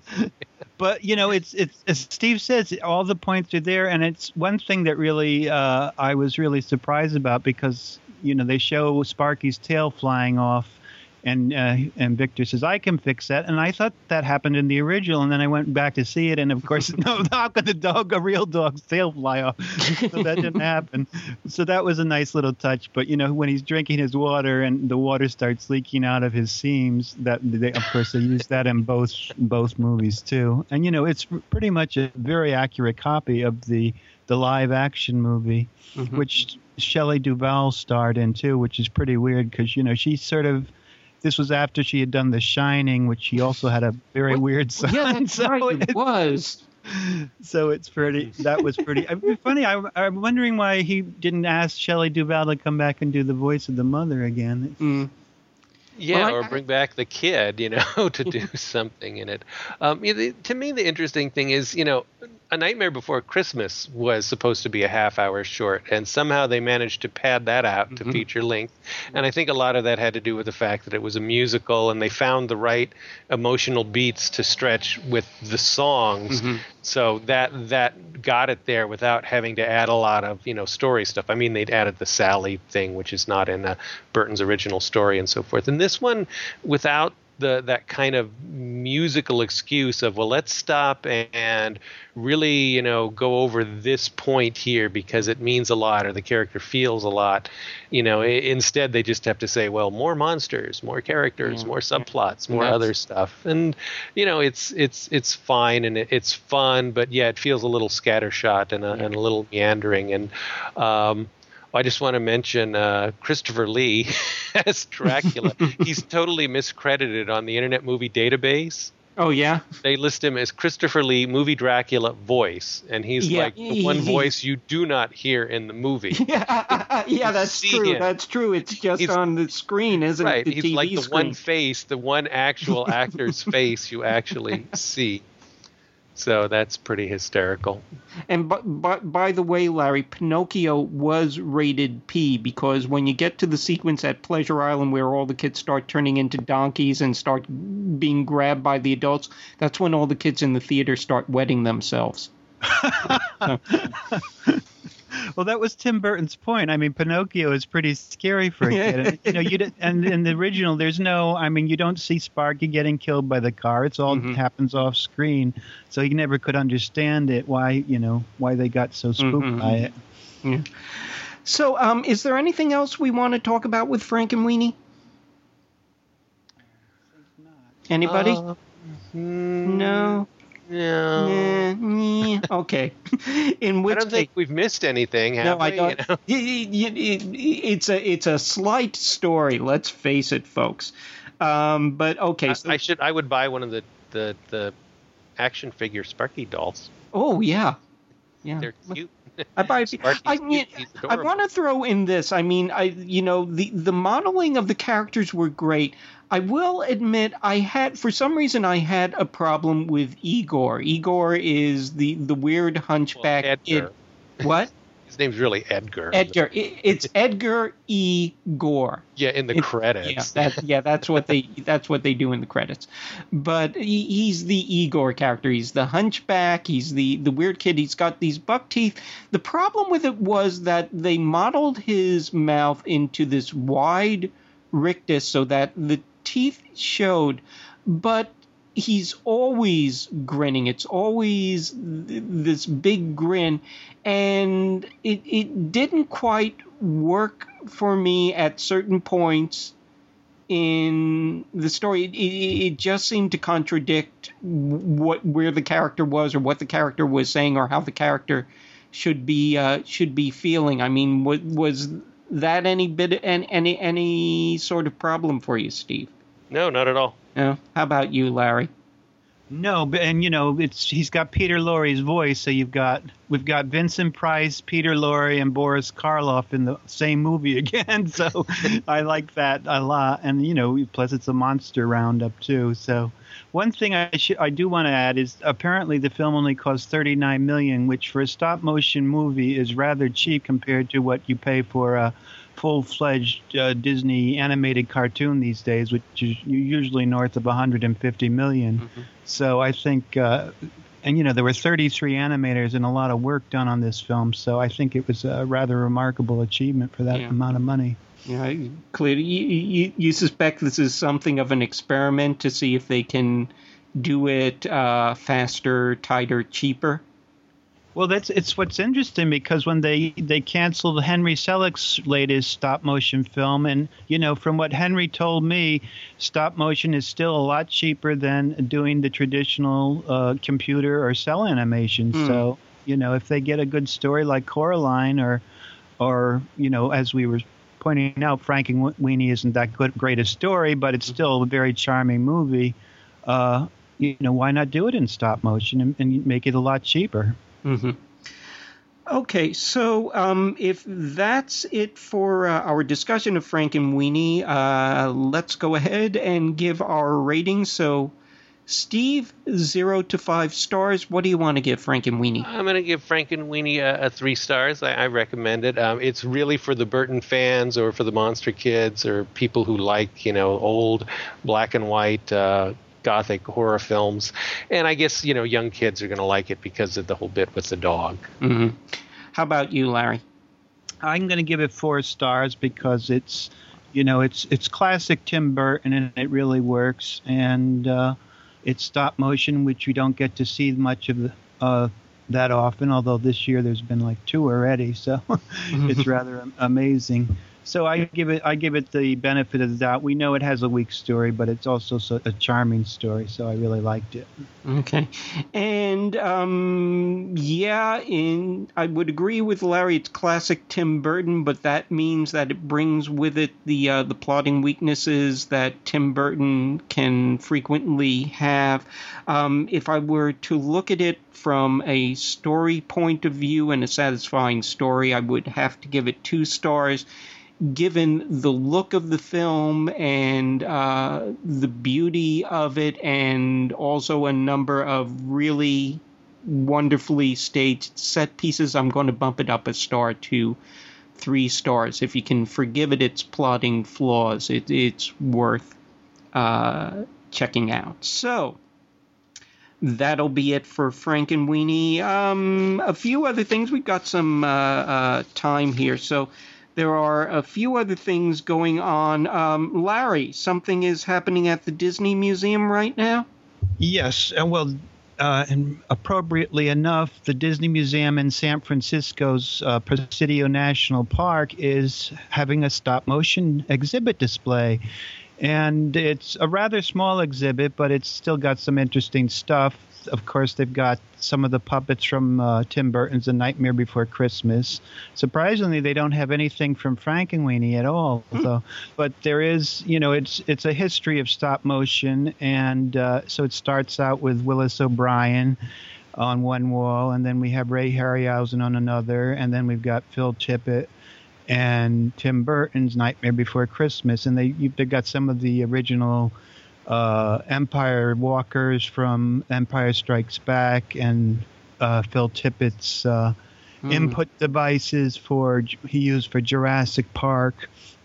But you know, it's it's as Steve says, all the points are there, and it's one thing that really uh, I was really surprised about because you know they show Sparky's tail flying off. And uh, and Victor says, I can fix that. And I thought that happened in the original. And then I went back to see it. And, of course, no, how could the dog, a real dog's tail fly off? So that didn't happen. So that was a nice little touch. But, you know, when he's drinking his water and the water starts leaking out of his seams, that they, of course, they used that in both both movies, too. And, you know, it's pretty much a very accurate copy of the, the live-action movie, mm-hmm. which Shelley Duvall starred in, too, which is pretty weird because, you know, she sort of – this was after she had done The Shining, which she also had a very what? weird son. Yeah, that's so right. It was. So it's pretty. That was pretty. I mean, funny. I, I'm wondering why he didn't ask Shelley Duvall to come back and do the voice of the mother again. Mm. Yeah, well, I, or bring back the kid, you know, to do something in it. Um, you know, the, to me, the interesting thing is, you know, A Nightmare Before Christmas was supposed to be a half hour short, and somehow they managed to pad that out to mm-hmm. feature length. And I think a lot of that had to do with the fact that it was a musical, and they found the right emotional beats to stretch with the songs. Mm-hmm. So that that got it there without having to add a lot of, you know, story stuff. I mean, they'd added the Sally thing, which is not in uh, Burton's original story and so forth. And this one, without the that kind of musical excuse of, well, let's stop and really, you know, go over this point here because it means a lot or the character feels a lot. You know, I- instead they just have to say, well, more monsters, more characters, yeah. more subplots, more other stuff. And, you know, it's it's it's fine and it, it's fun, but yeah, it feels a little scattershot and a, yeah. and a little meandering. And um I just want to mention uh, Christopher Lee as Dracula. He's totally miscredited on the Internet Movie Database. Oh, yeah? They list him as Christopher Lee, movie Dracula voice. And he's yeah, like the one voice you do not hear in the movie. Yeah, yeah that's true. Him. That's true. It's just he's, on the screen, isn't right, it? The he's T V like the screen. one face, the one actual actor's face you actually see. So that's pretty hysterical. And by, by, by the way, Larry, Pinocchio was rated P because when you get to the sequence at Pleasure Island where all the kids start turning into donkeys and start being grabbed by the adults, that's when all the kids in the theater start wetting themselves. So. Well, that was Tim Burton's point. I mean, Pinocchio is pretty scary for a kid. And, you know, you and in the original, there's no. I mean, you don't see Sparky getting killed by the car. It's all mm-hmm. happens off screen, so he never could understand it. Why, you know, why they got so spooked mm-hmm. by it. Yeah. So, um, is there anything else we want to talk about with Frank and Weenie? Anybody? Uh, no. No. Nah, okay. In which I don't think we've missed anything. Have no, we? I don't. You know? it, it, it, it's a it's a slight story. Let's face it, folks. Um, but okay. I, So, I should. I would buy one of the the, the action figure Sparky dolls. Oh yeah, yeah. They're cute. I buy. I mean, I want to throw in this. I mean, I you know the the modeling of the characters were great. I will admit I had, for some reason, I had a problem with Igor. Igor is the, the weird hunchback. Well, Edgar. It, what? His name's really Edgar. Edgar. It, it's Edgar E. Gore. Yeah, in the it, credits. Yeah, that, yeah, that's what they that's what they do in the credits. But he, he's the Igor character. He's the hunchback. He's the, the weird kid. He's got these buck teeth. The problem with it was that they modeled his mouth into this wide rictus so that the teeth showed, but he's always grinning. It's always th- this big grin, and it it didn't quite work for me at certain points in the story. It, it, it just seemed to contradict what where the character was, or what the character was saying, or how the character should be uh, should be feeling. I mean, was, was that any bit any any any sort of problem for you, Steve? No, not at all. No. How about you, Larry? No, but and you know, it's he's got Peter Lorre's voice, so you've got we've got Vincent Price, Peter Lorre, and Boris Karloff in the same movie again. So I like that a lot, and you know, plus it's a monster roundup too. So one thing I should I do want to add is apparently the film only cost thirty-nine million dollars, which for a stop motion movie is rather cheap compared to what you pay for a full-fledged uh, Disney animated cartoon these days, which is usually north of one hundred fifty million dollars. Mm-hmm. So I think, uh, and you know, there were thirty-three animators and a lot of work done on this film. So I think it was a rather remarkable achievement for that yeah. amount of money. Yeah, clearly, you, you, you suspect this is something of an experiment to see if they can do it uh, faster, tighter, cheaper. Well, that's it's what's interesting, because when they, they canceled Henry Selick's latest stop motion film, and you know, from what Henry told me, stop motion is still a lot cheaper than doing the traditional uh, computer or cell animation. Mm. So you know, if they get a good story like Coraline, or or you know, as we were pointing out, Frankenweenie isn't that good, great a story, but it's still a very charming movie. Uh, you know, why not do it in stop motion and, and make it a lot cheaper? Mm-hmm. Okay, so um, if that's it for uh, our discussion of Frankenweenie, uh, let's go ahead and give our ratings. So, Steve, zero to five stars. What do you want to give Frankenweenie? I'm going to give Frankenweenie a, a three stars. I, I recommend it. Um, it's really for the Burton fans, or for the monster kids, or people who like, you know, old black and white uh Gothic horror films, and I guess, you know, young kids are going to like it because of the whole bit with the dog. Mm-hmm. How about you, Larry? I'm going to give it four stars because it's, you know, it's it's classic Tim Burton, and it really works, and uh, it's stop motion, which you don't get to see much of the, uh, that often. Although this year there's been like two already, so it's rather amazing. So I give it I give it the benefit of the doubt. We know it has a weak story, but it's also so, a charming story, so I really liked it. Okay. And, um, yeah, in I would agree with Larry. It's classic Tim Burton, but that means that it brings with it the uh, the plotting weaknesses that Tim Burton can frequently have. Um, if I were to look at it from a story point of view and a satisfying story, I would have to give it two stars. Given the look of the film and uh, the beauty of it, and also a number of really wonderfully staged set pieces, I'm going to bump it up a star to three stars. If you can forgive it its plotting flaws, it, it's worth uh, checking out. So that'll be it for Frankenweenie. Um, a few other things. We've got some uh, uh, time here, so there are a few other things going on. Um, Larry, something is happening at the Disney Museum right now? Yes. Uh, well, uh, and appropriately enough, the Disney Museum in San Francisco's uh, Presidio National Park is having a stop-motion exhibit display. And it's a rather small exhibit, but it's still got some interesting stuff. Of course, they've got some of the puppets from uh, Tim Burton's A Nightmare Before Christmas. Surprisingly, they don't have anything from Frankenweenie at all. Mm. So, but there is, you know, it's it's a history of stop motion, and uh, so it starts out with Willis O'Brien on one wall, and then we have Ray Harryhausen on another, and then we've got Phil Tippett and Tim Burton's Nightmare Before Christmas, and they they've got some of the original Uh, Empire walkers from Empire Strikes Back, and uh, Phil Tippett's uh, mm. input devices for he used for Jurassic Park.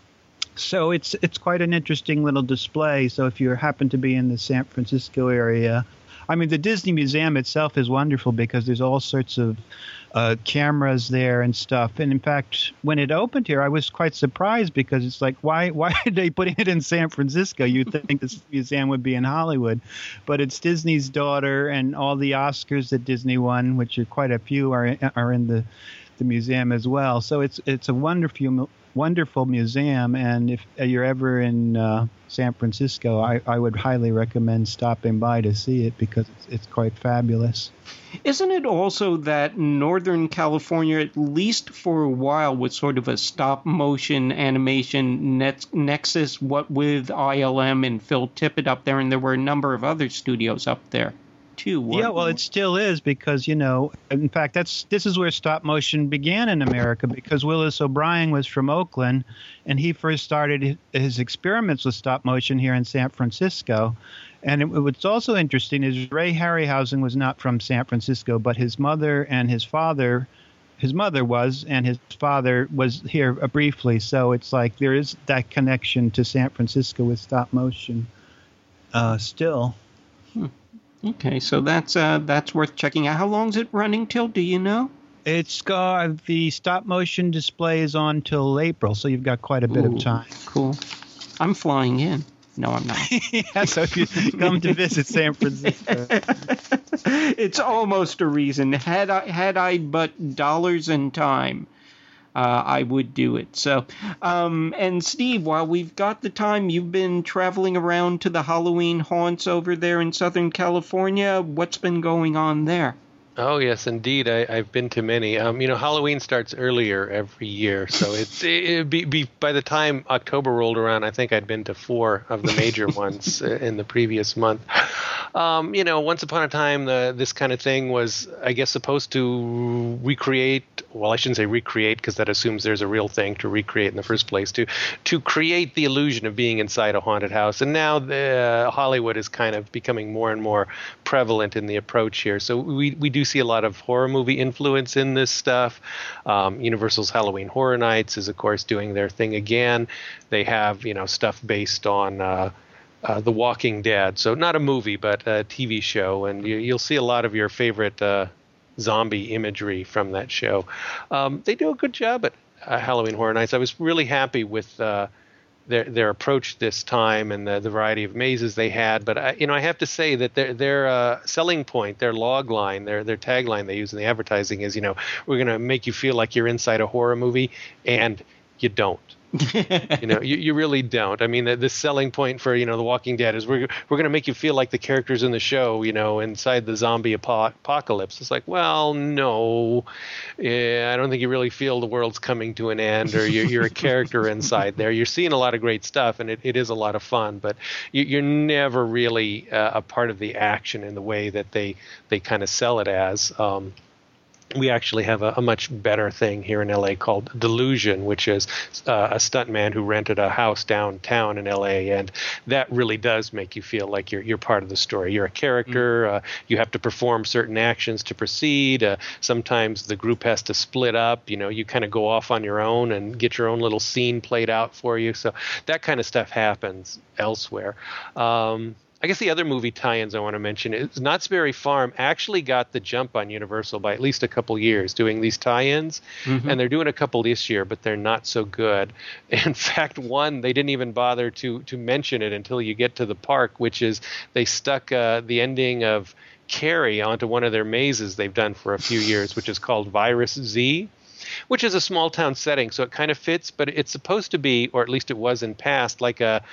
So it's it's quite an interesting little display. So if you happen to be in the San Francisco area, I mean, the Disney Museum itself is wonderful because there's all sorts of uh, cameras there and stuff. And in fact, when it opened here, I was quite surprised because it's like, why why are they putting it in San Francisco? You'd think this museum would be in Hollywood, but it's Disney's daughter, and all the Oscars that Disney won, which are quite a few, are are in the the museum as well. So it's it's a wonderful wonderful museum, and if you're ever in uh, San Francisco, I, I would highly recommend stopping by to see it because it's, it's quite fabulous. Isn't it also that Northern California, at least for a while, was sort of a stop-motion animation net- nexus, what with I L M and Phil Tippett up there, and there were a number of other studios up there, too. Yeah, well, it still is because, you know, in fact, that's this is where stop-motion began in America because Willis O'Brien was from Oakland, and he first started his experiments with stop-motion here in San Francisco. And it, what's also interesting is Ray Harryhausen was not from San Francisco, but his mother and his father, his mother was, and his father was here briefly. So it's like there is that connection to San Francisco with stop motion uh, still. Hmm. Okay, so that's uh, that's worth checking out. How long is it running till? Do you know? It's got the stop motion display is on till April, so you've got quite a bit Ooh, of time. Cool. I'm flying in. No, I'm not. Yeah, so if you come to visit San Francisco. It's almost a reason. Had I had I but dollars and time, uh, I would do it. So, um, and Steve, while we've got the time, you've been traveling around to the Halloween haunts over there in Southern California. What's been going on there? Oh, yes, indeed. I, I've been to many. Um, you know, Halloween starts earlier every year. So it's it, be, be by the time October rolled around, I think I'd been to four of the major ones in the previous month. Um, you know, once upon a time, the, this kind of thing was, I guess, supposed to recreate. Well, I shouldn't say recreate because that assumes there's a real thing to recreate in the first place. To to create the illusion of being inside a haunted house. And now the, uh, Hollywood is kind of becoming more and more prevalent in the approach here. So we, we do see a lot of horror movie influence in this stuff. Um, Universal's Halloween Horror Nights is, of course, doing their thing again. They have, you know, stuff based on uh, uh, The Walking Dead. So not a movie, but a T V show. And you, you'll see a lot of your favorite uh, zombie imagery from that show. Um, they do a good job at uh, Halloween Horror Nights. I was really happy with uh, their their approach this time and the, the variety of mazes they had. But I, you know, I have to say that their their uh, selling point, their log line, their their tagline they use in the advertising is, you know, we're going to make you feel like you're inside a horror movie, and you don't. you know, you, you really don't. I mean, the, the selling point for, you know, The Walking Dead is we're we're going to make you feel like the characters in the show, you know, inside the zombie apo- apocalypse. It's like, well, no, yeah, I don't think you really feel the world's coming to an end, or you're, you're a character inside there. You're seeing a lot of great stuff, and it, it is a lot of fun, but you, you're never really uh, a part of the action in the way that they they kind of sell it as. Um, We actually have a, a much better thing here in L A called Delusion, which is uh, a stuntman who rented a house downtown in L A, and that really does make you feel like you're you're part of the story. You're a character. Mm-hmm. Uh, you have to perform certain actions to proceed. Uh, sometimes the group has to split up. You know, you kind of go off on your own and get your own little scene played out for you. So that kind of stuff happens elsewhere. Um, I guess the other movie tie-ins I want to mention is Knott's Berry Farm actually got the jump on Universal by at least a couple years doing these tie-ins, mm-hmm. and they're doing a couple this year, but they're not so good. In fact, one, they didn't even bother to to mention it until you get to the park, which is they stuck uh, the ending of Carrie onto one of their mazes they've done for a few years, which is called Virus Z, which is a small town setting, so it kind of fits, but it's supposed to be, or at least it was in past, like a,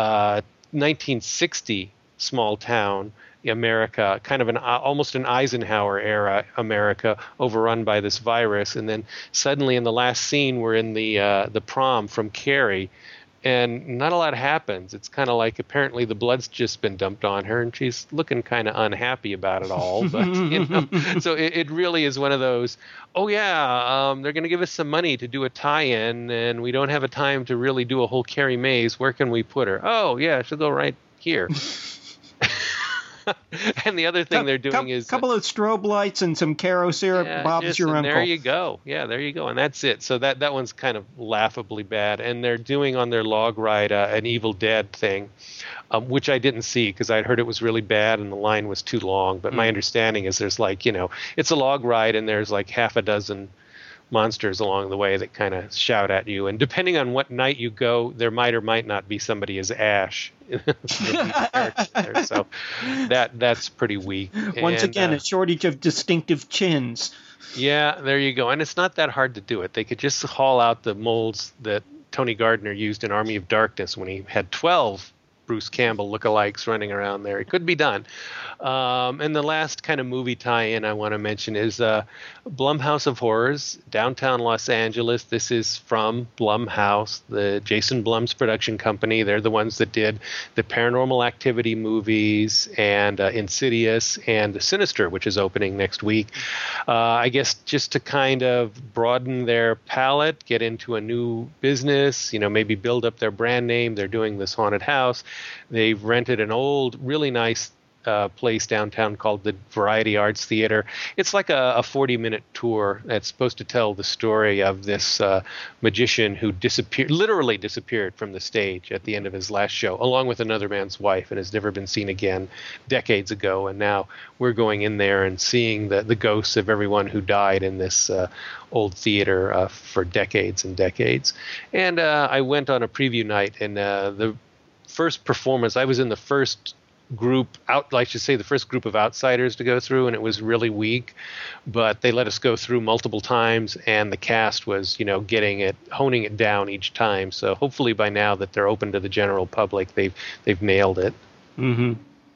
a nineteen sixty small town America, kind of an almost an Eisenhower era America, overrun by this virus. And then suddenly in the last scene, we're in the uh, the prom from Carrie, and not a lot happens. It's kind of like apparently the blood's just been dumped on her, and she's looking kind of unhappy about it all. But you know, so it, it really is one of those. Oh yeah, um, they're going to give us some money to do a tie-in, and we don't have a time to really do a whole Carrie maze. Where can we put her? Oh yeah, she'll go right here. And the other thing Co- they're doing co- is... couple of strobe lights and some Caro syrup. Yeah, Bob's just- your and uncle. There you go. Yeah, there you go. And that's it. So that, that one's kind of laughably bad. And they're doing on their log ride uh, an Evil Dead thing, um, which I didn't see because I'd heard it was really bad and the line was too long. But Mm. my understanding is there's like, you know, it's a log ride and there's like half a dozen monsters along the way that kind of shout at you. And depending on what night you go, there might or might not be somebody as Ash. there. So that that's pretty weak. Once And, again, uh, a shortage of distinctive chins. yeah, there you go. And it's not that hard to do it. They could just haul out the molds that Tony Gardner used in Army of Darkness when he had twelve Bruce Campbell lookalikes running around there. It could be done. Um, and the last kind of movie tie-in I want to mention is uh, Blumhouse of Horrors, downtown Los Angeles. This is from Blumhouse, the Jason Blum's production company. They're the ones that did the Paranormal Activity movies and uh, Insidious and The Sinister, which is opening next week. Uh, I guess just to kind of broaden their palette, get into a new business, you know, maybe build up their brand name. They're doing this haunted house. They've rented an old, really nice uh, place downtown called the Variety Arts Theater. It's like a, a forty-minute tour that's supposed to tell the story of this uh, magician who disappeared, literally disappeared from the stage at the end of his last show, along with another man's wife, and has never been seen again decades ago. And now we're going in there and seeing the, the ghosts of everyone who died in this uh, old theater uh, for decades and decades. And uh, I went on a preview night, and uh, the first performance, I was in the first group out, I should say the first group of outsiders to go through, and it was really weak, but they let us go through multiple times, and the cast was, you know, getting it, honing it down each time. So hopefully by now that they're open to the general public, they've they've nailed it. Mm-hmm.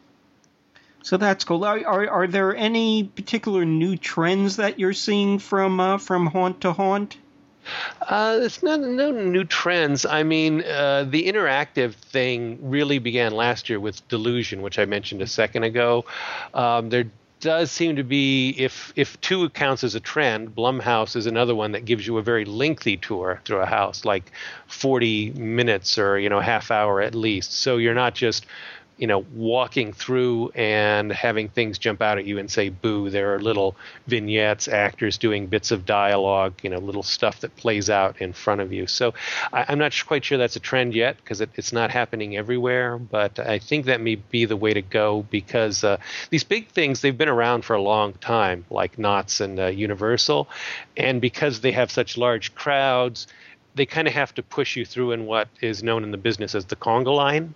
So that's cool. Are, are are there any particular new trends that you're seeing from uh, from haunt to haunt? Uh, it's not no new trends. I mean, uh, the interactive thing really began last year with Delusion, which I mentioned a second ago. Um, there does seem to be, if if two counts as a trend, Blumhouse is another one that gives you a very lengthy tour through a house, like forty minutes or, you know, half hour at least. So you're not just, you know, walking through and having things jump out at you and say boo. There are little vignettes, actors doing bits of dialogue, you know, little stuff that plays out in front of you. So I, I'm not quite sure that's a trend yet because it, it's not happening everywhere, but I think that may be the way to go because uh, these big things, they've been around for a long time, like Knott's and uh, Universal, and because they have such large crowds, they kind of have to push you through in what is known in the business as the conga line.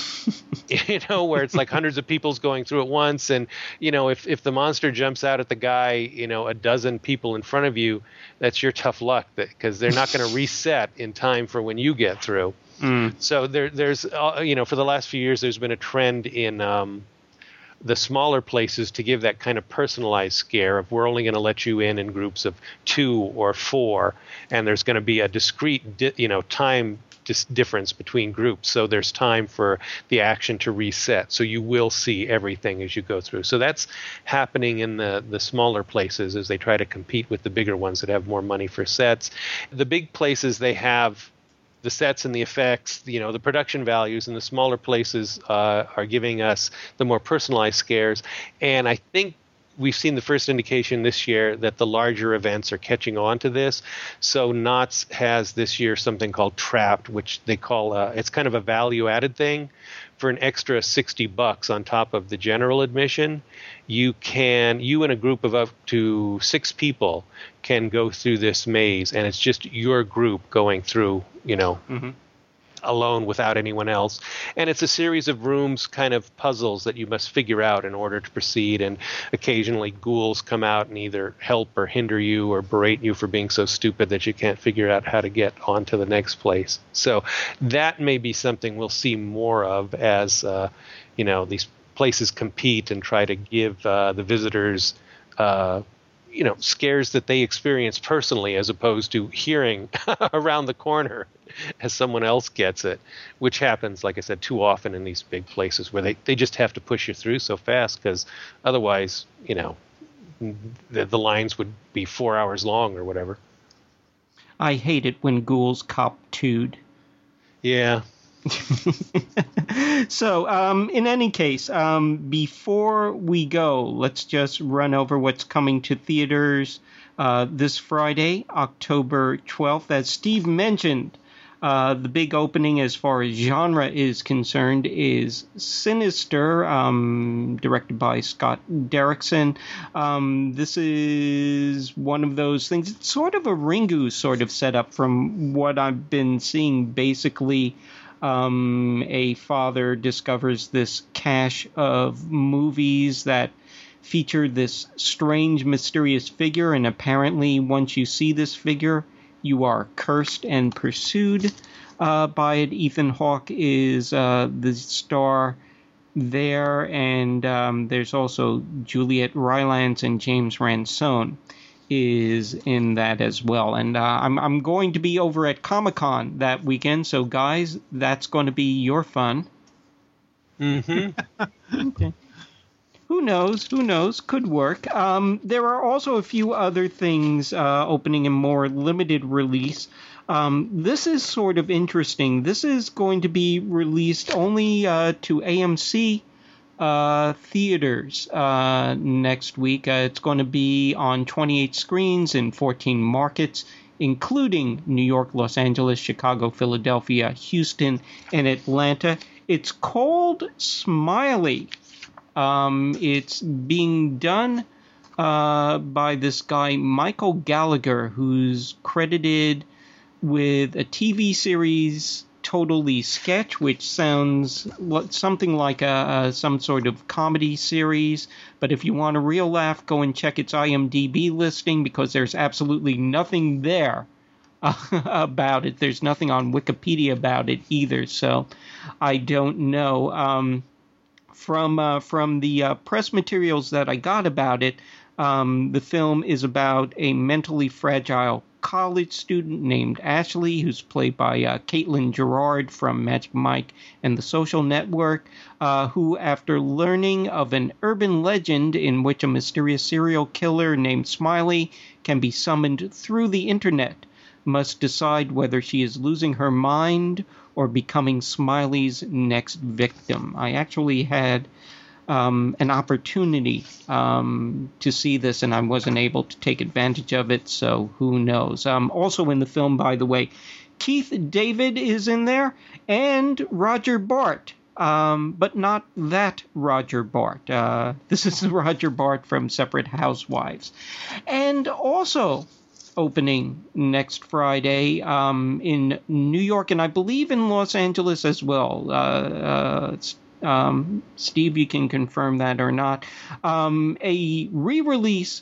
You know, where it's like hundreds of people's going through at once. And, you know, if, if the monster jumps out at the guy, you know, a dozen people in front of you, that's your tough luck because they're not going to reset in time for when you get through. Mm. So there, there's, uh, you know, for the last few years, there's been a trend in um, the smaller places to give that kind of personalized scare of we're only going to let you in in groups of two or four. And there's going to be a discrete, di- you know, time difference between groups, so there's time for the action to reset, so you will see everything as you go through. So that's happening in the the smaller places as they try to compete with the bigger ones that have more money for sets. The big places, they have the sets and the effects, you know, the production values, and the smaller places uh, are giving us the more personalized scares. And I think we've seen the first indication this year that the larger events are catching on to this. So Knott's has this year something called Trapped, which they call, uh, it's kind of a value-added thing. For an extra sixty bucks on top of the general admission, you can, you and a group of up to six people can go through this maze, and it's just your group going through, you know, mm-hmm. alone without anyone else. And it's a series of rooms, kind of puzzles that you must figure out in order to proceed. And occasionally ghouls come out and either help or hinder you or berate you for being so stupid that you can't figure out how to get on to the next place. So that may be something we'll see more of as, uh, you know, these places compete and try to give uh, the visitors uh, you know, scares that they experience personally as opposed to hearing around the corner as someone else gets it, which happens, like I said, too often in these big places where they, they just have to push you through so fast because otherwise, you know, the, the lines would be four hours long or whatever. I hate it when ghouls cop tood. Yeah. So, um, in any case, um, before we go, let's just run over what's coming to theaters uh, this Friday, October twelfth. As Steve mentioned, uh, the big opening as far as genre is concerned is Sinister, um, directed by Scott Derrickson. Um, this is one of those things. It's sort of a Ringu sort of setup from what I've been seeing, basically. Um, a father discovers this cache of movies that feature this strange, mysterious figure, and apparently once you see this figure, you are cursed and pursued uh, by it. Ethan Hawke is uh, the star there, and um, there's also Juliet Rylance and James Ransone is in that as well. And uh, I'm I'm going to be over at Comic-Con that weekend, so guys, that's going to be your fun. Mm-hmm. Okay. Who knows? Who knows? Could work. Um, there are also a few other things uh, opening in more limited release. Um, this is sort of interesting. This is going to be released only uh, to A M C uh, theaters uh, next week. Uh, it's going to be on twenty-eight screens in fourteen markets, including New York, Los Angeles, Chicago, Philadelphia, Houston, and Atlanta. It's called Smiley. Um, it's being done uh, by this guy, Michael Gallagher, who's credited with a T V series, Totally Sketch, which sounds something like a, a some sort of comedy series. But if you want a real laugh, go and check its I M D B listing, because there's absolutely nothing there uh, about it. There's nothing on Wikipedia about it either, so I don't know. Um, from uh, from the uh, press materials that I got about it, um, the film is about a mentally fragile college student named Ashley, who's played by uh, Caitlin Gerard from Magic Mike and The Social Network, uh, who, after learning of an urban legend in which a mysterious serial killer named Smiley can be summoned through the internet, must decide whether she is losing her mind or becoming Smiley's next victim. I actually had Um, an opportunity um, to see this, and I wasn't able to take advantage of it, so who knows. Um, also in the film, by the way, Keith David is in there, and Roger Bart, um, but not that Roger Bart. Uh, this is Roger Bart from Separate Housewives. And also opening next Friday um, in New York, and I believe in Los Angeles as well. Uh, uh, it's Um, Steve, you can confirm that or not. Um, a re-release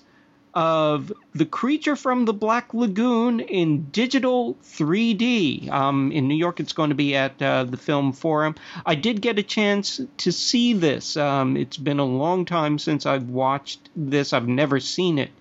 of The Creature from the Black Lagoon in digital three D. Um, in New York, it's going to be at uh, the Film Forum. I did get a chance to see this. Um, it's been a long time since I've watched this. I've never seen it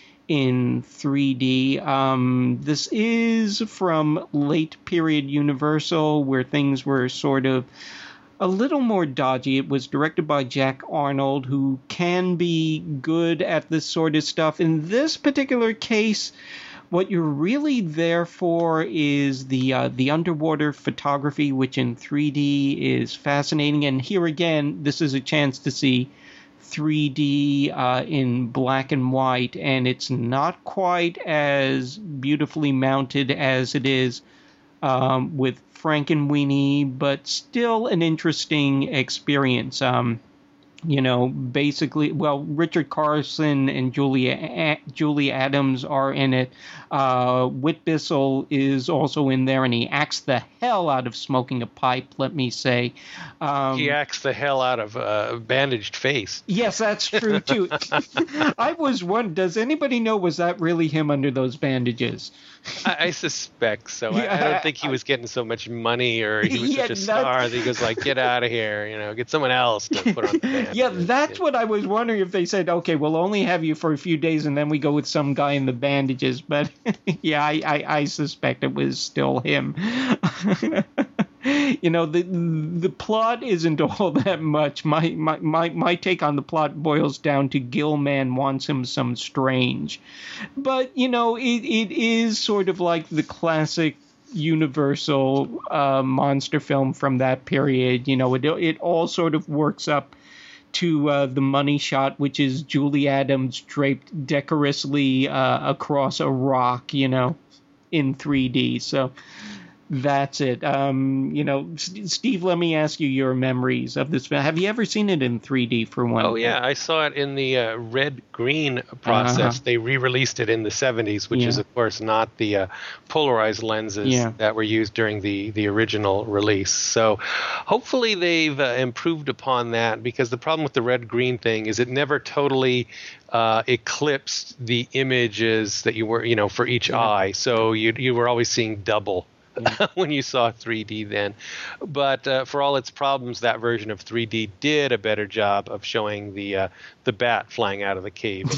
in three D. Um, this is from late period Universal, where things were sort of a little more dodgy. It was directed by Jack Arnold, who can be good at this sort of stuff. In this particular case, what you're really there for is the uh, the underwater photography, which in three D is fascinating. And here again, this is a chance to see three D uh, in black and white, and it's not quite as beautifully mounted as it is um, with Frankenweenie, but still an interesting experience. Um, you know, basically, well, Richard Carlson and Julia Julie Adams are in it. Uh, Whit Bissell is also in there, and he acts the hell out of smoking a pipe, let me say. Um, he acts the hell out of a bandaged face. Yes, that's true, too. I was wondering, does anybody know, was that really him under those bandages? I, I suspect so. Yeah, I, I don't think he was getting so much money, or he was yeah, such a star that he was like, get out of here, you know, get someone else to put on the band. Yeah, that's what I was wondering, if they said, okay, we'll only have you for a few days and then we go with some guy in the bandages. But yeah, I, I, I suspect it was still him. You know, the the plot isn't all that much. My, my, my, my take on the plot boils down to Gilman wants him some strange. But, you know, it, it is sort of like the classic Universal uh, monster film from that period. You know, it it all sort of works up to uh, the money shot, which is Julie Adams draped decorously uh, across a rock, you know, in three D. So that's it. Um, you know, S- Steve, let me ask you your memories of this film. Have you ever seen it in three D for one? Oh, yeah. I saw it in the uh, red-green process. Uh-huh. They re-released it in the seventies, which Yeah. is, of course, not the uh, polarized lenses Yeah. that were used during the, the original release. So hopefully they've uh, improved upon that, because the problem with the red-green thing is it never totally uh, eclipsed the images that you were, you know, for each Yeah. eye. So you you were always seeing double when you saw three D then. But uh, for all its problems, that version of three D did a better job of showing the uh, the bat flying out of the cave.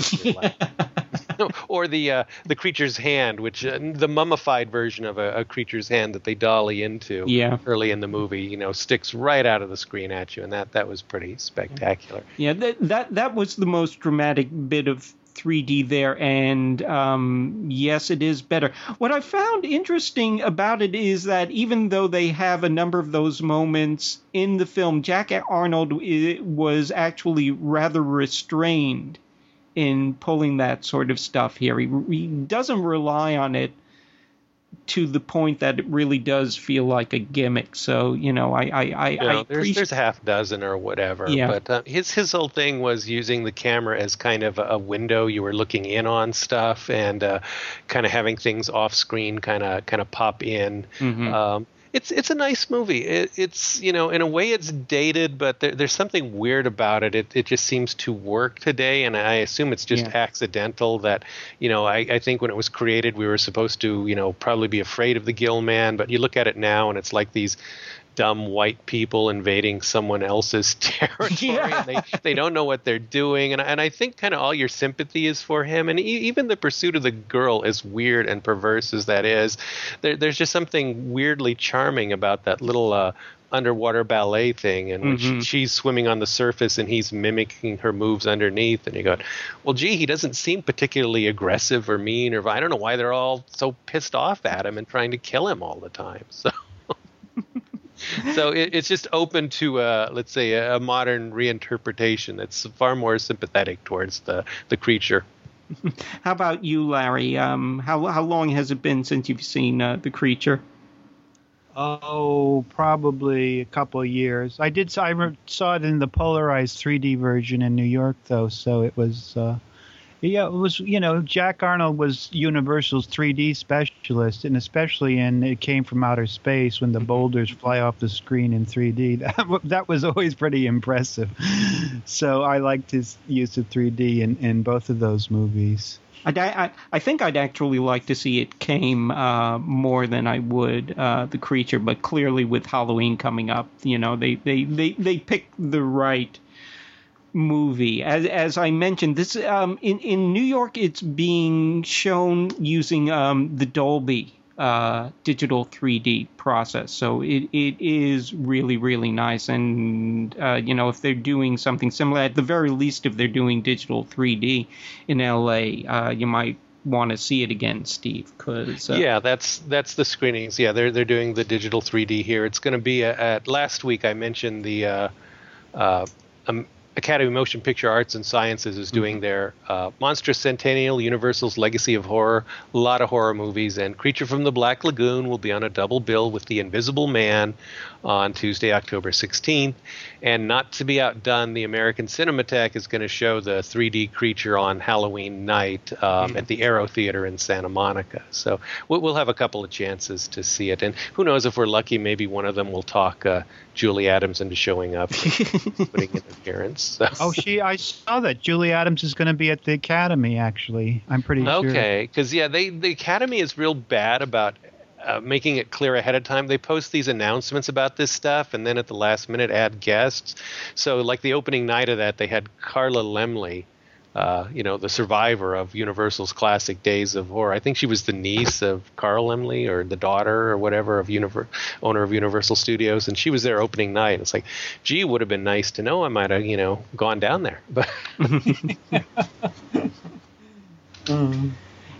Or the uh, the creature's hand, which uh, the mummified version of a, a creature's hand that they dolly into Yeah. early in the movie, you know, sticks right out of the screen at you, and that, that was pretty spectacular. Yeah, that that that was the most dramatic bit of three D there, and um, yes, it is better. What I found interesting about it is that even though they have a number of those moments in the film, Jack Arnold i- was actually rather restrained in pulling that sort of stuff here. He, he doesn't rely on it to the point that it really does feel like a gimmick. So, you know, I I, I, You know, I there's appreciate- there's a half dozen or whatever, Yeah. but uh, his his whole thing was using the camera as kind of a, a window. You were looking in on stuff and uh, kind of having things off screen, kind of kind of pop in. Mhm. Um, it's it's a nice movie. It, it's you know in a way it's dated, but there, there's something weird about it. It it just seems to work today, and I assume it's just Yeah. accidental. That you know I, I think when it was created, we were supposed to you know probably be afraid of the Gill Man, but you look at it now, and it's like these dumb white people invading someone else's territory. Yeah. And they, they don't know what they're doing. And, and I think kind of all your sympathy is for him. And e- even the pursuit of the girl, as weird and perverse as that is, there, there's just something weirdly charming about that little uh, underwater ballet thing in which Mhm. she's swimming on the surface and he's mimicking her moves underneath. And you go, well, gee, he doesn't seem particularly aggressive or mean, or I don't know why they're all so pissed off at him and trying to kill him all the time. So... So it, it's just open to, uh, let's say, a, a modern reinterpretation that's far more sympathetic towards the, the creature. How about you, Larry? Um, how how long has it been since you've seen uh, The Creature? Oh, probably a couple of years. I did. I re- saw it in the polarized three D version in New York, though. So it was, uh, yeah, it was. You know, Jack Arnold was Universal's three D specialist, and especially in It Came from Outer Space, when the boulders fly off the screen in three D. That w- that was always pretty impressive. So I liked his use of three D in, in both of those movies. I'd, I I think I'd actually like to see It Came uh, more than I would uh, The Creature, but clearly with Halloween coming up, you know, they they, they, they picked the right movie. As as I mentioned, this um, in in New York, it's being shown using um, the Dolby uh, digital three D process, so it, it is really really nice. And uh, you know, if they're doing something similar, at the very least, if they're doing digital three D in L A, uh, you might want to see it again, Steve. Cause uh, Yeah, that's that's the screenings. Yeah, they're they're doing the digital three D here. It's going to be at, at last week I mentioned the uh, uh, um, Academy of Motion Picture Arts and Sciences is doing their uh, Monstrous Centennial, Universal's Legacy of Horror, a lot of horror movies, and Creature from the Black Lagoon will be on a double bill with The Invisible Man on Tuesday, October sixteenth. And not to be outdone, the American Cinematheque is going to show the three D Creature on Halloween night um, at the Aero Theater in Santa Monica. So we'll we'll have a couple of chances to see it. And who knows, if we're lucky, maybe one of them will talk uh, Julie Adams into showing up and putting in an appearance. So. Oh, she! I saw that Julie Adams is going to be at the Academy. Actually, I'm pretty sure. Okay, because yeah, they the Academy is real bad about uh, making it clear ahead of time. They post these announcements about this stuff, and then at the last minute add guests. So, like the opening night of that, they had Carla Lemley, uh, you know, the survivor of Universal's classic Days of Horror. I think she was the niece of Carl Lemley, or the daughter, or whatever, of Univer- owner of Universal Studios, and she was there opening night. And it's like, gee, would have been nice to know. I might have, you know, gone down there, but. Um,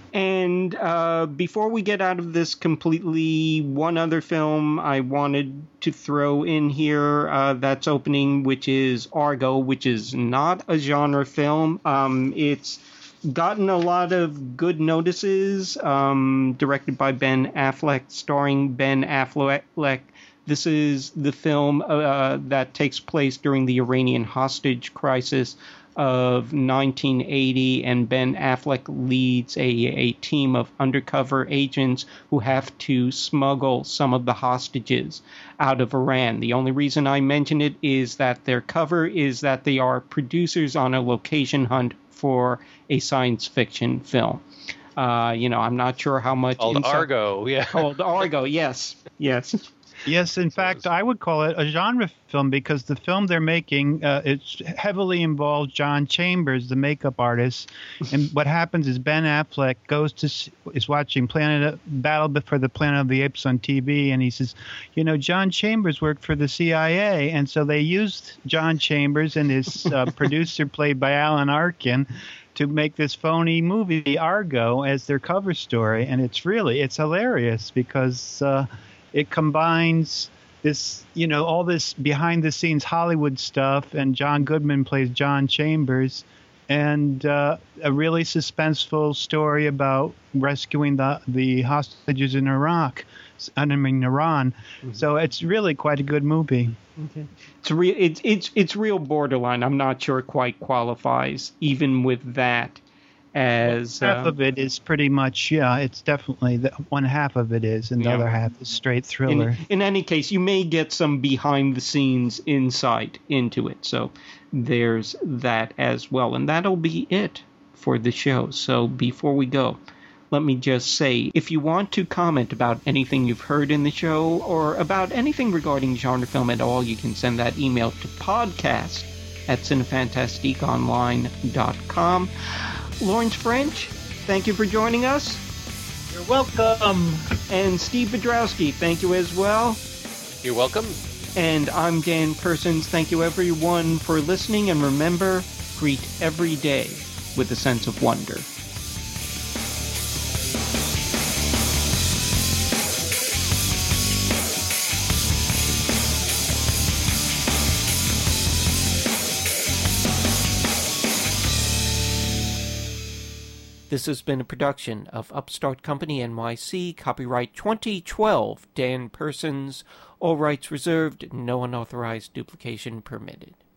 And uh, before we get out of this completely, one other film I wanted to throw in here uh, that's opening, which is Argo, which is not a genre film. Um, it's gotten a lot of good notices, um, directed by Ben Affleck, starring Ben Affleck. This is the film uh, that takes place during the Iranian hostage crisis of nineteen eighty, and Ben Affleck leads a, a team of undercover agents who have to smuggle some of the hostages out of Iran. The only reason I mention it is that their cover is that they are producers on a location hunt for a science fiction film. Uh, you know, I'm not sure how much... Called inside- Argo, yeah. Called Argo, yes, yes. Yes, in fact, I would call it a genre film because the film they're making, uh, it's heavily involves John Chambers, the makeup artist. And what happens is Ben Affleck goes to is watching Planet Battle for the Planet of the Apes on T V, and he says, you know, John Chambers worked for the C I A, and so they used John Chambers and his uh, producer, played by Alan Arkin, to make this phony movie Argo as their cover story. And it's really it's hilarious because. Uh, It combines this, you know, all this behind-the-scenes Hollywood stuff, and John Goodman plays John Chambers, and uh, a really suspenseful story about rescuing the the hostages in Iraq, I mean Iran. Mm-hmm. So it's really quite a good movie. Okay. It's real. It's it's it's real borderline. I'm not sure it quite qualifies, even with that. As half uh, of it is pretty much, yeah, it's definitely the, one half of it is, and the yeah. other half is straight thriller. In, in any case, you may get some behind-the-scenes insight into it, so there's that as well, and that'll be it for the show. So before we go, let me just say, if you want to comment about anything you've heard in the show or about anything regarding genre film at all, you can send that email to podcast at cinefantastique online dot com. Lawrence French, thank you for joining us. You're welcome. And Steve Bedrowski, thank you as well. You're welcome. And I'm Dan Persons. Thank you everyone for listening, and remember, greet every day with a sense of wonder. This has been a production of Upstart Company N Y C, copyright twenty twelve, Dan Persons, all rights reserved, no unauthorized duplication permitted.